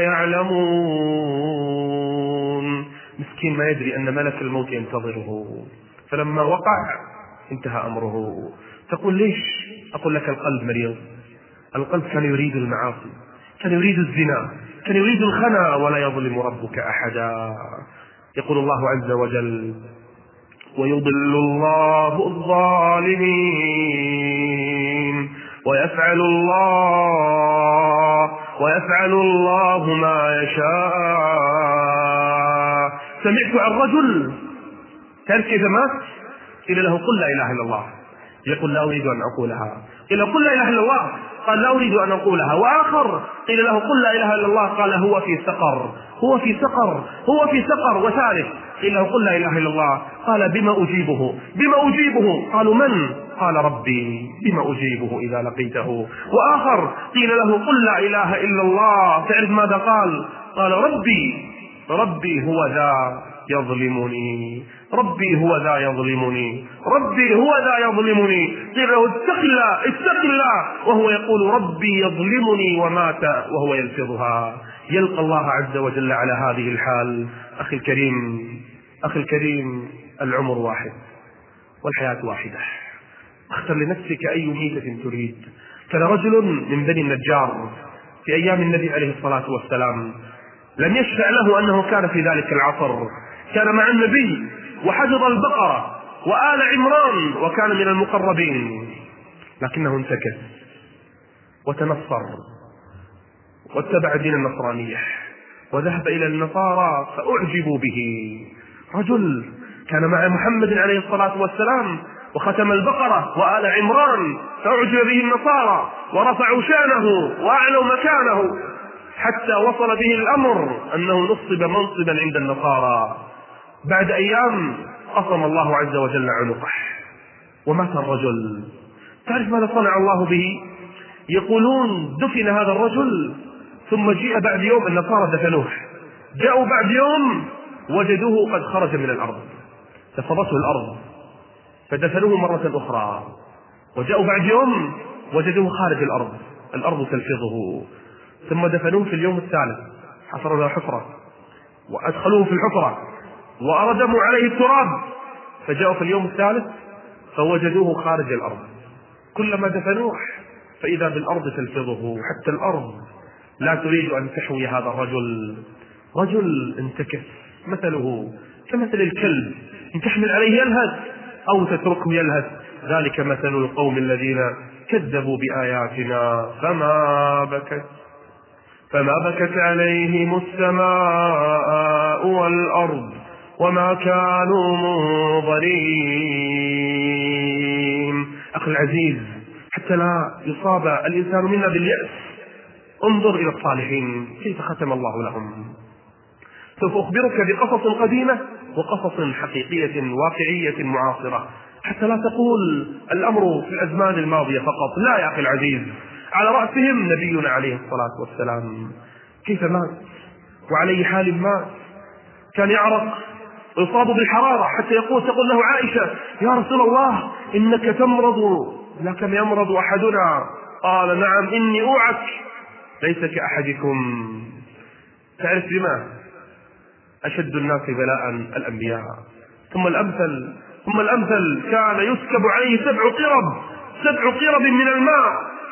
يعلمون. مسكين ما يدري أن ملك الموت ينتظره، فلما وقع انتهى أمره. تقول ليش؟ أقول لك القلب مريض. القلب كان يريد المعاصي، كان يريد الزنا، كان يريد الخنا، ولا يظلم ربك أحدا. يقول الله عز وجل: ويضل الله الظالمين ويفعل الله ما يشاء. سمعت عن رجل، تعرف كيف مات؟ قيل له: قل لا إله إلا الله. يقول: لا أريد أن أقولها. قيل: قل لا إله إلا الله. قال: لا أريد أن أقولها. وآخر قيل له: قل لا إله إلا الله. قال: هو في سقر. وثالث قيل له: قل لا إله إلا الله. قال: بما أجيبه؟ قالوا: من؟ قال: ربي. بما أجيبه إذا لقيته؟ وآخر قيل له: قل لا إله إلا الله. تعرف ماذا قال؟ قال: ربي هو ذا يظلمني. قيل له: اتق الله. وهو يقول: ربي يظلمني، ومات وهو يلفظها. يلقى الله عز وجل على هذه الحال. أخي الكريم، العمر واحد والحياة واحدة. اختر لنفسك أي ميتة تريد. كان رجل من بني النجار في أيام النبي عليه الصلاة والسلام، لم يشفع له أنه كان في ذلك العصر، كان مع النبي وحفظ البقرة وآل عمران وكان من المقربين، لكنه انتكس وتنصر واتبع دين النصرانية وذهب إلى النصارى فأعجبوا به. رجل كان مع محمد عليه الصلاة والسلام وختم البقرة وآل عمران، فأعجب به النصارى ورفعوا شانه وأعلوا مكانه، حتى وصل به الأمر أنه نصب منصبا عند النصارى. بعد أيام قصم الله عز وجل عنقه ومات الرجل. تعرف ماذا صنع الله به؟ يقولون دفن هذا الرجل ثم جاء بعد يوم، النصارى دفنوه، جاءوا بعد يوم وجدوه قد خرج من الأرض، تفضته الأرض فدفنوه مرة أخرى، وجاءوا بعد يوم وجدوه خارج الأرض تلفظه، ثم دفنوه في اليوم الثالث، حفروا له حفرة وأدخلوه في الحفرة وأردموا عليه التراب، فجاءوا في اليوم الثالث فوجدوه خارج الأرض. كلما دفنوه فإذا بالأرض تلفظه، حتى الأرض لا تريد أن تحوي هذا الرجل. رجل انتكس، مثله كمثل الكلب، إن تحمل عليه يلهث أو تتركه يلهث. ذلك مثل القوم الذين كذبوا بآياتنا فما بكت عليهم السماء والأرض وما كانوا منظرين. أخي العزيز، حتى لا يصاب الإنسان منا باليأس، انظر إلى الصالحين كيف ختم الله لهم. سوف أخبرك بقصص قديمة وقصص حقيقية واقعية معاصرة، حتى لا تقول الأمر في الأزمان الماضية فقط. لا يا أخي العزيز، على رأسهم نبينا عليه الصلاة والسلام. كيف مات وعليه حال مات، كان يعرق ويصاب بالحرارة، حتى تقول له عائشة: يا رسول الله إنك تمرض لا كما يمرض أحدنا. قال: نعم إني أوعك ليس كأحدكم. تعرف بما أشد الناس بلاء الأنبياء، ثم الأمثل كان يسكب عليه 7 قرب من الماء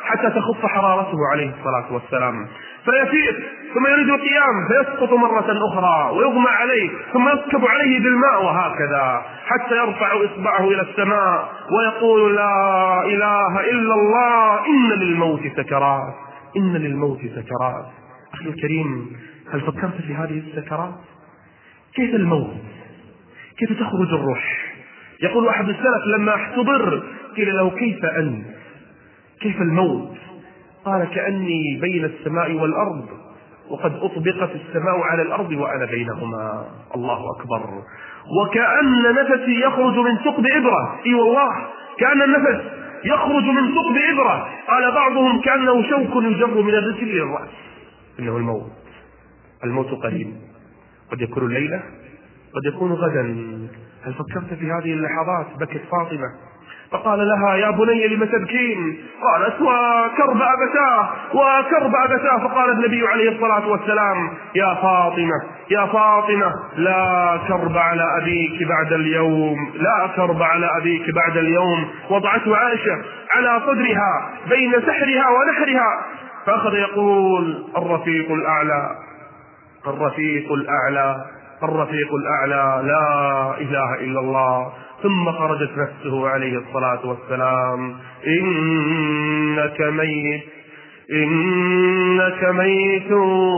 حتى تخف حرارته عليه الصلاة والسلام، فيفيق ثم يريد القيام فيسقط مرة أخرى ويغمى عليه ثم يسكب عليه بالماء، وهكذا حتى يرفع إصبعه إلى السماء ويقول لا إله إلا الله إن للموت سكرات، إن للموت سكرات. أخي الكريم، هل فكرت في هذه السكرات؟ كيف الموت؟ كيف تخرج الروح؟ يقول أحد السلف لما احتضر قيل له كيف أنت؟ كيف الموت؟ قال كأني بين السماء والأرض وقد أطبقت السماء على الأرض وأنا بينهما. الله أكبر. وكأن نفسي يخرج من ثقب إبرة، إي والله كأن النفس يخرج من ثقب إبرة. قال بعضهم كأنه شوك يجر من الرجل إلى الرأس. إنه الموت، الموت قريب، قد يكون الليلة قد يكون غدا. هل فكرت في هذه اللحظات؟ بكت فاطمة فقال لها يا بني لم تبكين؟ قالت وكرب أبتاه وكرب أبتاه. فقال النبي عليه الصلاة والسلام يا فاطمة يا فاطمة لا كرب على أبيك بعد اليوم، لا كرب على أبيك بعد اليوم. وضعته عائشة على صدرها بين سحرها ونحرها، فأخذ يقول الرفيق الأعلى الرفيق الأعلى الرفيق الأعلى لا إله إلا الله. ثم خرجت نفسه عليه الصلاة والسلام إنك ميت إنك ميت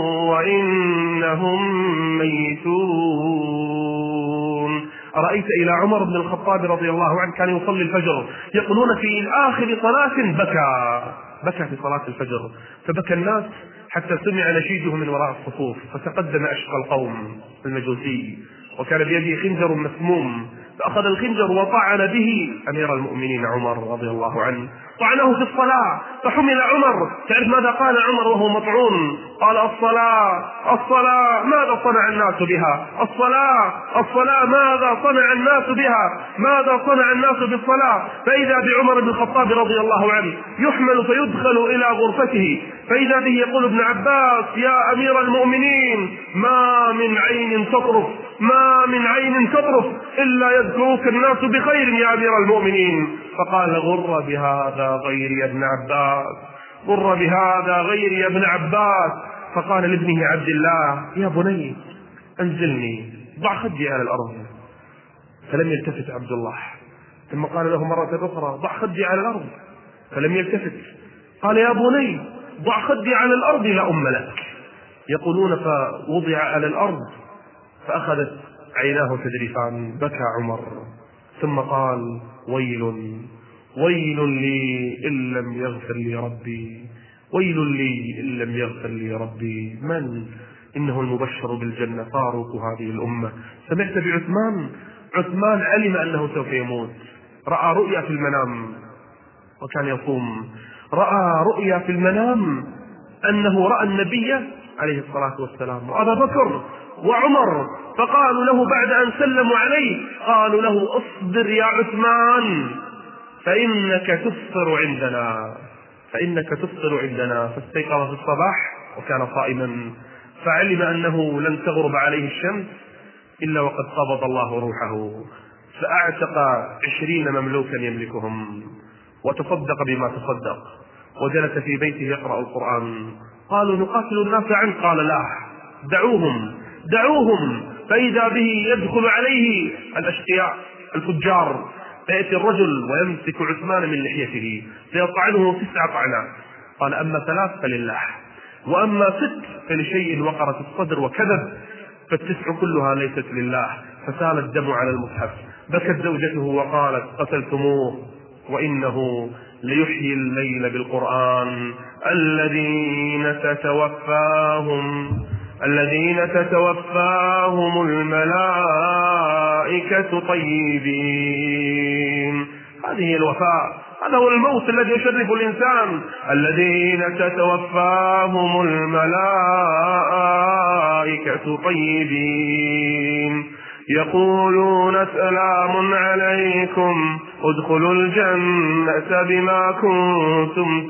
وإنهم ميتون. أرأيت إلى عمر بن الخطاب رضي الله عنه كان يصلي الفجر، يقولون في آخر صلاة بكى في صلاة الفجر، فبكى الناس حتى سمع نشيده من وراء الصفوف. فتقدم أشقى القوم المجوسي وكان بيده خنجر مسموم، فأخذ الخنجر وطعن به أمير المؤمنين عمر رضي الله عنه، طعنه في الصلاة فحمل عمر. تعرف ماذا قال عمر وهو مطعون؟ قال الصلاة ماذا صنع الناس بها؟ الصلاة ماذا صنع الناس بها؟ ماذا صنع الناس بالصلاة؟ فإذا بعمر بن الخطاب رضي الله عنه يحمل فيدخل إلى غرفته، فإذا به يقول ابن عباس يا أمير المؤمنين ما من عين تطرف إلا يذكرك الناس بخير يا أمير المؤمنين. فقال غر بهذا غير يا ابن عباس، غر بهذا غير يا ابن عباس. فقال لابنه عبد الله يا بني أنزلني ضع خدي على الأرض، فلم يلتفت عبد الله. ثم قال له مرة أخرى ضع خدي على الأرض، فلم يلتفت. قال يا بني ضع خدي على الأرض لا أم لك. يقولون فوضع على الأرض فأخذت عيناه تذرفان، بكى عمر ثم قال ويل لي إن لم يغفر لي ربي، ويل لي إن لم يغفر لي ربي. من؟ إنه المبشر بالجنة فاروق هذه الأمة. سمعت بعثمان؟ عثمان علم أنه سوف يموت، رأى رؤيا في المنام وكان يصوم، رأى رؤيا في المنام أنه رأى النبي عليه الصلاة والسلام وأبا بكر وعمر، فقالوا له بعد أن سلموا عليه قالوا له اصبر يا عثمان فإنك تفطر عندنا. فاستيقظ في الصباح وكان صائما، فعلم أنه لن تغرب عليه الشمس إلا وقد قبض الله روحه، فأعتق 20 مملوكا يملكهم وتصدق بما تصدق، وجلس في بيته يقرأ القرآن. قالوا نقاتل الناس عنه، قال لا دعوهم. فإذا به يدخل عليه الأشقياء الفجار، فيأتي الرجل ويمسك عثمان من لحيته فيطعنه 9 طعنات. قال أما 3 فلله، وأما 6 فلشيء وقر في الصدر وكذب، فال9 كلها ليست لله. فسال الدم على المصحف، بكت زوجته وقالت قتلتموه وإنه ليحيي الليل بالقرآن. الذين تتوفاهم الملائكة طيبين. هذه الوفاء، هذا هو الموت الذي يشرف الإنسان. الذين تتوفاهم الملائكة طيبين يقولون سلام عليكم ادخلوا الجنة بما كنتم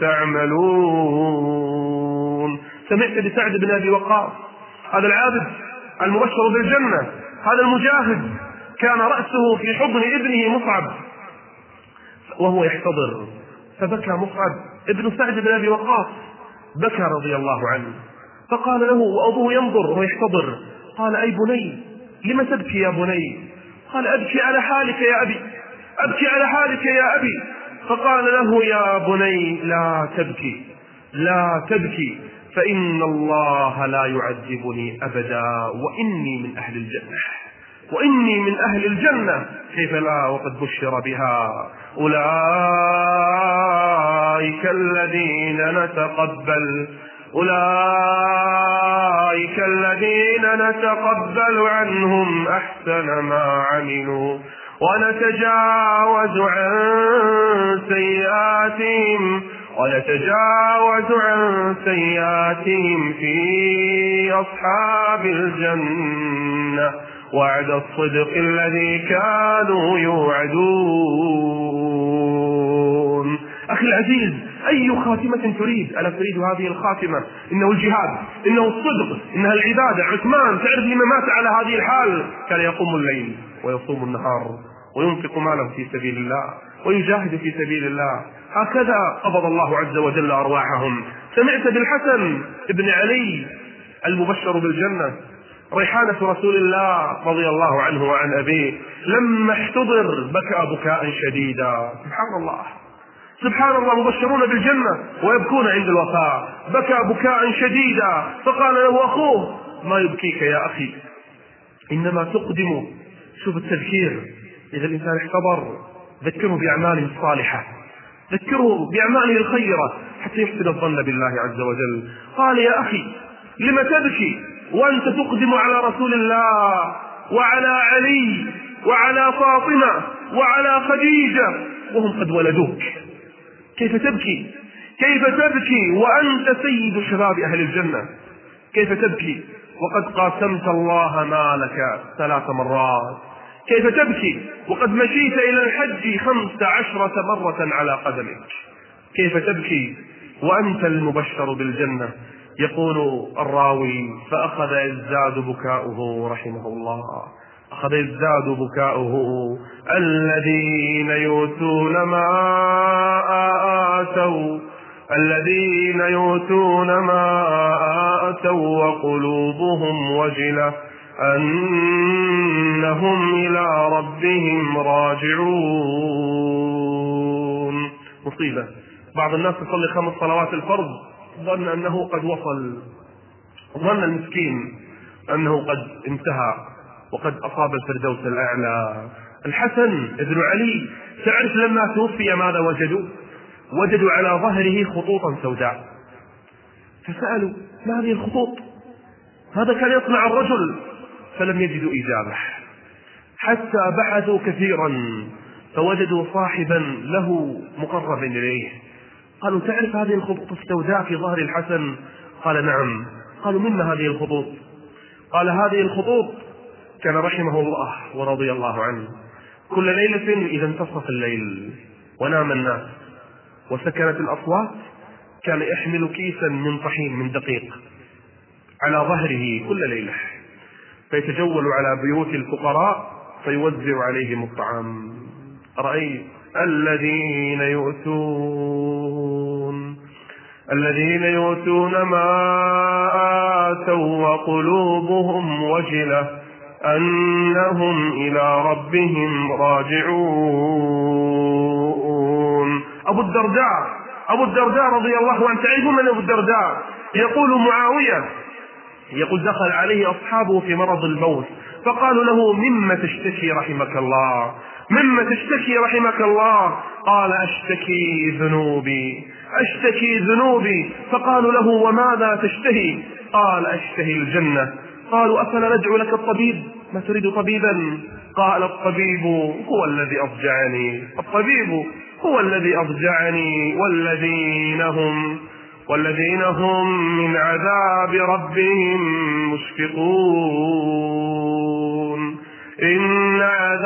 تعملون. سمعت بسعد بن أبي وقاص، هذا العابد المبشر بالجنة، هذا المجاهد كان رأسه في حضن ابنه مصعب وهو يحتضر، فبكى مصعب ابن سعد بن أبي وقاص بكى رضي الله عنه، فقال له وأبوه ينظر ويحتضر، قال أي بني لم تبكي يا بني؟ قال أبكي على حالك يا أبي، أبكي على حالك يا أبي. فقال له يا بني لا تبكي، لا تبكي، فإن الله لا يعذبني أبدا، وإني من أهل الجنة، وإني من أهل الجنة، كيف لا وقد بشر بها. أولئك الذين نتقبل عنهم أحسن ما عملوا ونتجاوز عن سيئاتهم في أصحاب الجنة وعد الصدق الذي كانوا يوعدون. أخي العزيز، أي خاتمة تريد؟ ألا تريد هذه الخاتمة؟ إنه الجهاد، إنه الصدق، إنها العبادة. عثمان تعرف لما مات على هذه الحال؟ كان يقوم الليل ويصوم النهار وينفق ماله في سبيل الله ويجاهد في سبيل الله. هكذا قبض الله عز وجل أرواحهم. سمعت بالحسن ابن علي المبشر بالجنة ريحانة رسول الله رضي الله عنه وعن أبيه، لما احتضر بكى بكاء شديدا. سبحان الله، سبحان الله، مبشرون بالجنة ويبكون عند الوفاة. بكى بكاء شديدا، فقال له أخوه ما يبكيك يا أخي؟ إنما تقدم. شوف التذكير، إذا الإنسان احتضر ذكره بأعماله الصالحة، ذكره بأعماله الخيرة حتى يحسن الظن بالله عز وجل. قال يا أخي لم تبكي وأنت تقدم على رسول الله وعلى علي وعلى فاطمة وعلى خديجة وهم قد ولدوك؟ كيف تبكي؟ كيف تبكي وأنت سيد شباب أهل الجنة؟ كيف تبكي وقد قاسمت الله مالك 3 مرات؟ كيف تبكي وقد مشيت إلى الحج 15 مرة على قدمك؟ كيف تبكي وأنت المبشر بالجنة؟ يقول الراوي فأخذ يزداد بكاؤه رحمه الله، أخذ يزداد بكاؤه. الذين يؤتون ما آتوا وقلوبهم وجلة أنهم إلى ربهم راجعون. مصيبة، بعض الناس يصلي 5 صلوات الفرض ظن أنه قد وصل، ظن المسكين أنه قد انتهى وقد أصاب الفردوس الأعلى. الحسن ابن علي تعرف لما توفي ماذا وجدوا؟ وجدوا على ظهره خطوطا سوداء، فسألوا ما هذه الخطوط؟ هذا كان يصنع الرجل، فلم يجدوا إجابة حتى بحثوا كثيرا فوجدوا صاحبا له مقرب إليه. قالوا تعرف هذه الخطوط السوداء في ظهر الحسن؟ قال نعم. قالوا مما هذه الخطوط؟ قال هذه الخطوط كان رحمه الله ورضي الله عنه كل ليلة إذا انتصف الليل ونام الناس وسكنت الأصوات كان يحمل كيسا من طحين من دقيق على ظهره كل ليلة، فيتجول على بيوت الفقراء فيوزع عليهم الطعام. رأيت الذين يؤتون ما آتوا وقلوبهم وجلة أنهم إلى ربهم راجعون. أبو الدرداء رضي الله عنه، تعرفون من أبو الدرداء؟ يقول معاوية يقول دخل عليه أصحابه في مرض الموت فقالوا له مما تشتكي رحمك الله؟ مما تشتكي رحمك الله؟ قال أشتكي ذنوبي. فقالوا له وماذا تشتهي؟ قال أشتهي الجنة. قالوا أفلا ندعو لك الطبيب؟ ما تريد طبيبا؟ قال الطبيب هو الذي أضجعني والذين هم من عذاب ربهم مشفقون. إن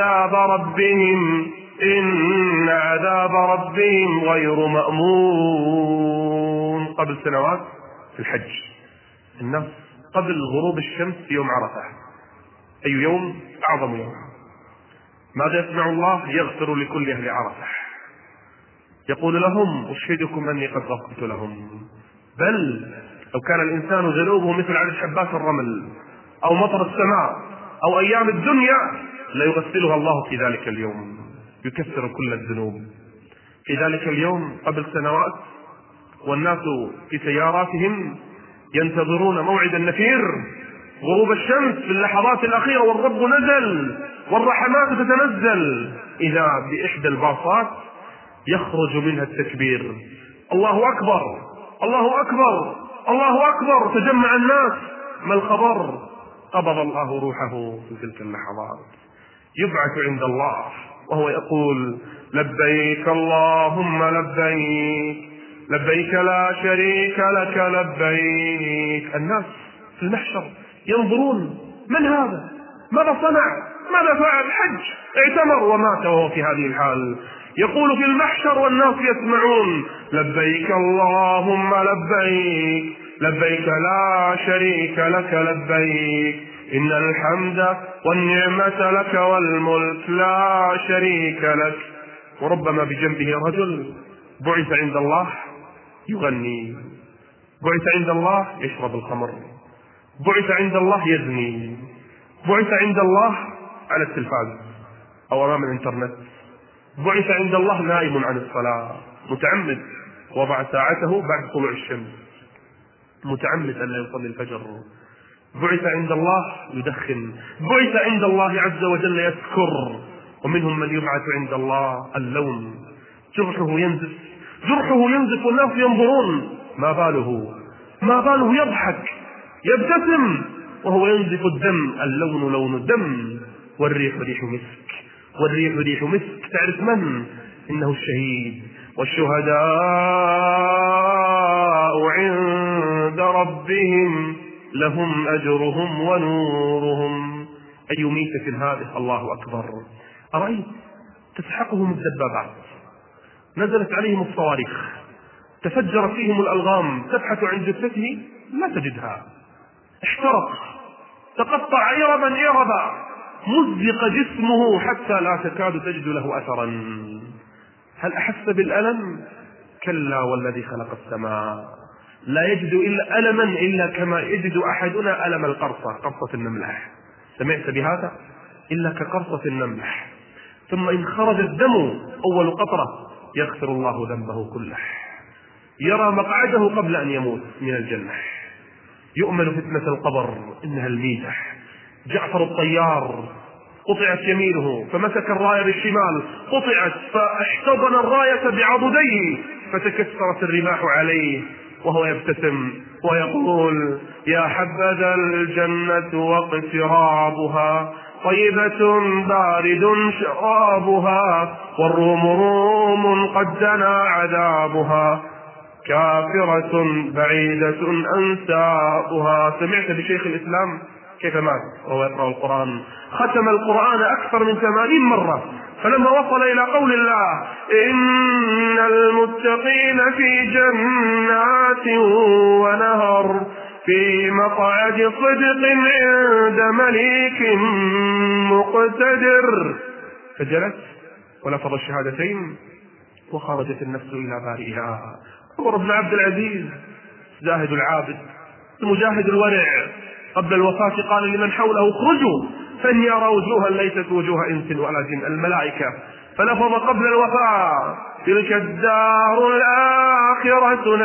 عذاب ربهم غير مأمون. قبل سنوات في الحج الناس قبل غروب الشمس في يوم عرفة، أي يوم أعظم يوم، ماذا يصنع الله؟ يغفر لكل أهل عرفة. يقول لهم أشهدكم أني قد غفرت لهم. بل لو كان الإنسان ذنوبه مثل عدد حبات الرمل أو مطر السماء أو أيام الدنيا ليغسلها الله في ذلك اليوم، يكفر كل الذنوب. في ذلك اليوم قبل سنوات والناس في سياراتهم ينتظرون موعد النفير، غروب الشمس في اللحظات الأخيرة، والرب نزل والرحمات تتنزل، إذا بإحدى الباصات يخرج منها التكبير: الله أكبر الله أكبر الله أكبر. تجمع الناس، ما الخبر؟ قبض الله روحه في تلك اللحظات. يبعث عند الله وهو يقول: لبيك اللهم لبيك لبيك لا شريك لك لبيك. الناس في المحشر ينظرون: من هذا؟ ماذا صنع؟ ماذا فعل؟ حج، اعتمر ومات وهو في هذه الحال. يقول في المحشر والناس يسمعون: لبيك اللهم لبيك لبيك لا شريك لك لبيك إن الحمد والنعمة لك والملك لا شريك لك. وربما بجنبه رجل بعث عند الله يغني، بعث عند الله يشرب الخمر، بعث عند الله يزني، بعث عند الله على التلفاز أو أمام الإنترنت، بعث عند الله نائم عن الصلاة متعمد، وضع ساعته بعد طلوع الشمس متعمد أن لا يصلي الفجر. بعث عند الله يدخن، بعث عند الله عز وجل يسكر. ومنهم من يبعث عند الله اللون، جرحه ينزف والناس ينظرون: ما باله يضحك يبتسم وهو ينزف الدم. اللون لون الدم والريح ريح مسك، والريح ريح مسك. تعرف من؟ إنه الشهيد. والشهداء عند ربهم لهم أجرهم ونورهم. أي ميتة هذه! الله أكبر. أرأيت تسحقهم الدبابات، نزلت عليهم الصواريخ، تفجر فيهم الألغام، تبحث عن جثته لا تجدها، احترق، تقطع إربا، مزق جسمه حتى لا تكاد تجد له أثرا. هل أحس بالألم؟ كلا والذي خلق السماء لا يجد إلا ألما إلا كما يجد أحدنا ألم القرصة، قرصة النملح. سمعت بهذا؟ إلا كقرصة النملح. ثم إن خرج الدم أول قطرة يغفر الله ذنبه كله، يرى مقعده قبل أن يموت من الجنة. يؤمن فتنة القبر إنها الميتة. جعفر الطيار قطعت يمينه فمسك الراية بالشمال، قطعت فاحتضن الراية بعضديه فتكسرت الرماح عليه، وهو يبتسم ويقول: يا حبذا الجنة واقترابها، طيبة بارد شرابها، والروم روم قد دنا عذابها، كافرة بعيدة أنسابها. سمعت بشيخ الإسلام كيف مات وهو يقرأ القرآن؟ ختم القرآن أكثر من 80 مرة، فلما وصل إلى قول الله: إن المتقين في جنات ونهر في مقعد صدق عند مليك مقتدر، فجلس ولفظ الشهادتين وخرجت النفس إلى بارئها. عمر بن عبد العزيز زاهد العابد المجاهد الورع قبل الوفاة قال لمن حوله: اخرجوا فإني أرى وجوها ليست وجوه إنس ولا جن، الملائكة. فلفظ قبل الوفاة: تلك الدار الآخرة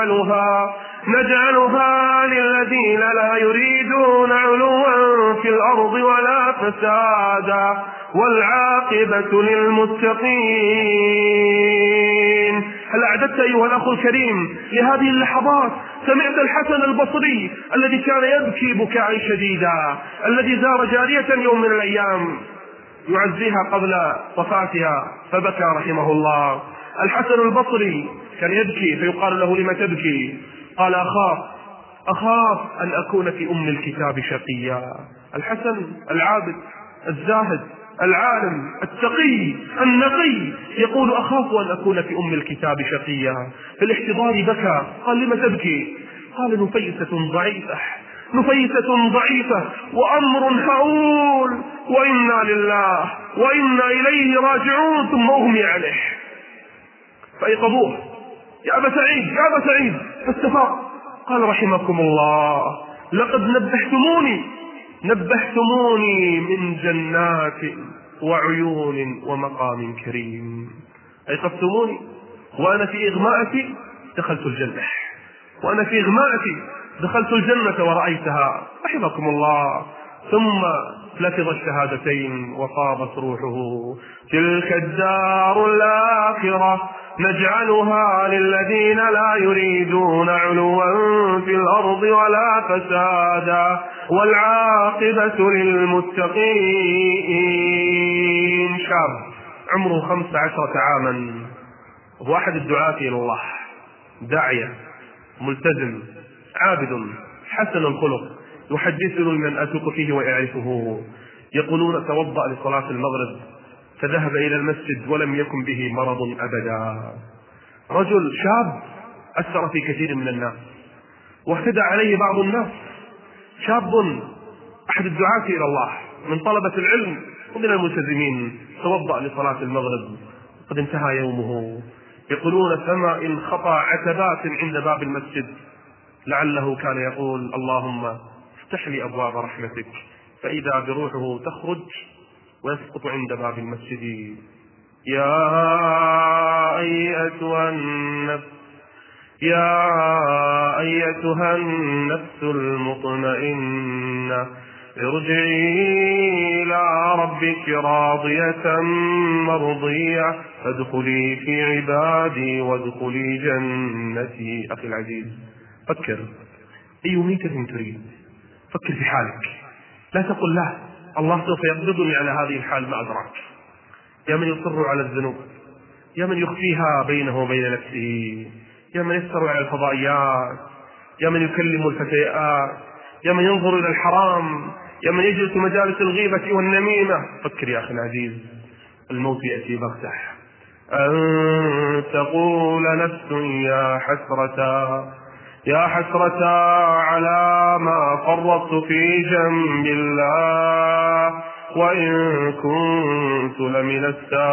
نجعلها للذين لا يريدون علوا في الأرض ولا فسادا والعاقبة للمتقين. هل أعددت أيها الأخ الكريم لهذه اللحظات؟ سمعت الحسن البصري الذي كان يبكي بكاء شديدا، الذي زار جارية يوم من الأيام يعزيها قبل وفاتها فبكى رحمه الله. الحسن البصري كان يبكي فيقال له: لم تبكي؟ قال: أخاف أن أكون في أم الكتاب شقيا. الحسن العابد الزاهد العالم التقي النقي يقول: أخاف أن أكون في أم الكتاب شقيا. في الاحتضار بكى. قال: لم تبكي؟ قال: نفيسة ضعيفة وأمر هؤول وإنا لله وإنا إليه راجعون. ثم أغمي عليه فأيقظوه: يا أبا سعيد يا أبا سعيد، فاستفاق قال: رحمكم الله، لقد نبهتموني من جنات وعيون ومقام كريم. أيقظتموني وأنا في إغماءتي دخلت الجنة، وأنا في إغماءتي دخلت الجنة ورأيتها، رحمكم الله. ثم لفظ الشهادتين وطابت روحه. تلك الدار الآخرة نجعلها للذين لا يريدون علوا في الأرض ولا فسادا والعاقبة للمتقين. شاب عمره 15 عاما، هو أحد الدعاة إلى الله، داعية ملتزم عابد حسن الخلق، يحدثني من أثق فيه ويعرفه. يقولون: توضأ لصلاة المغرب فذهب إلى المسجد ولم يكن به مرض أبدا. رجل شاب أثر في كثير من الناس واهتدى عليه بعض الناس. شاب أحد الدعاة إلى الله من طلبة العلم ومن الملتزمين، توضأ لصلاة المغرب قد انتهى يومه. يقولون: فما إن خطى عتبات عند باب المسجد لعله كان يقول: اللهم افتح لي أبواب رحمتك، فإذا بروحه تخرج ويسقط عند باب المسجد. يا أيتها النفس المطمئنة ارجعي إلى ربك راضية مرضية فادخلي في عبادي وادخلي جنتي. أخي العزيز، فكر أي ميتة تريد، فكر في حالك، لا تقل لا الله سوف يقبضني على هذه الحال ما أدرك. يا من يصر على الذنوب، يا من يخفيها بينه وبين نفسه، يا من يسر على الفضائيات، يا من يكلم الفتيات، يا من ينظر إلى الحرام، يا من يجلس مجالس الغيبة والنميمة. فكر يا أخي العزيز، الموت يأتي بغتة. أن تقول نفس يا حسرة على ما فرطت في جنب الله وإن كنت لمن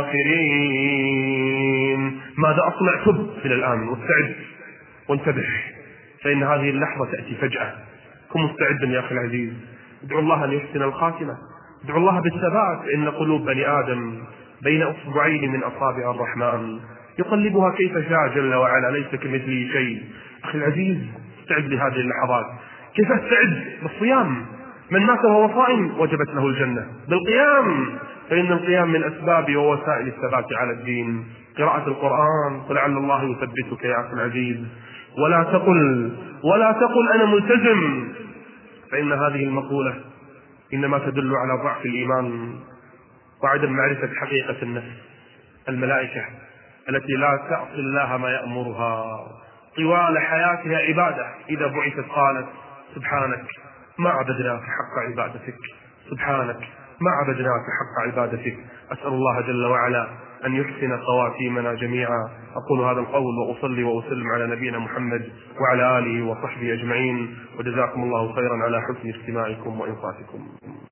الساخرين. ماذا أصنع؟ تب من الآن واستعد وانتبه، فإن هذه اللحظة تأتي فجأة. كن مستعدا يا أخي العزيز، ادعو الله أن يحسن الخاتمة، ادعو الله بالثبات. إن قلوب بني آدم بين أصبعين من أصابع الرحمن يقلبها كيف شاء جل وعلا، ليس كمثله شيء. أخي العزيز، استعد لهذه اللحظات. كيف استعد؟ بالصيام. من مات وهو صائم وجبت له الجنة. بالقيام، فإن القيام من أسباب ووسائل الثبات على الدين. قراءة القرآن، فلعل الله يثبتك يا أخي العزيز. ولا تقل أنا ملتزم، فإن هذه المقولة إنما تدل على ضعف الإيمان وعدم معرفة حقيقة النفس. الملائكة التي لا تعصي الله ما يأمرها طوال حياتها عبادة، إذا بعثت قالت: سبحانك ما عبدناك حق عبادتك، سبحانك ما عبدناك حق عبادتك. أسأل الله جل وعلا أن يحسن خواتيمنا جميعا. أقول هذا القول وأصلي وأسلم على نبينا محمد وعلى آله وصحبه أجمعين، وجزاكم الله خيرا على حسن استماعكم وإنصاتكم.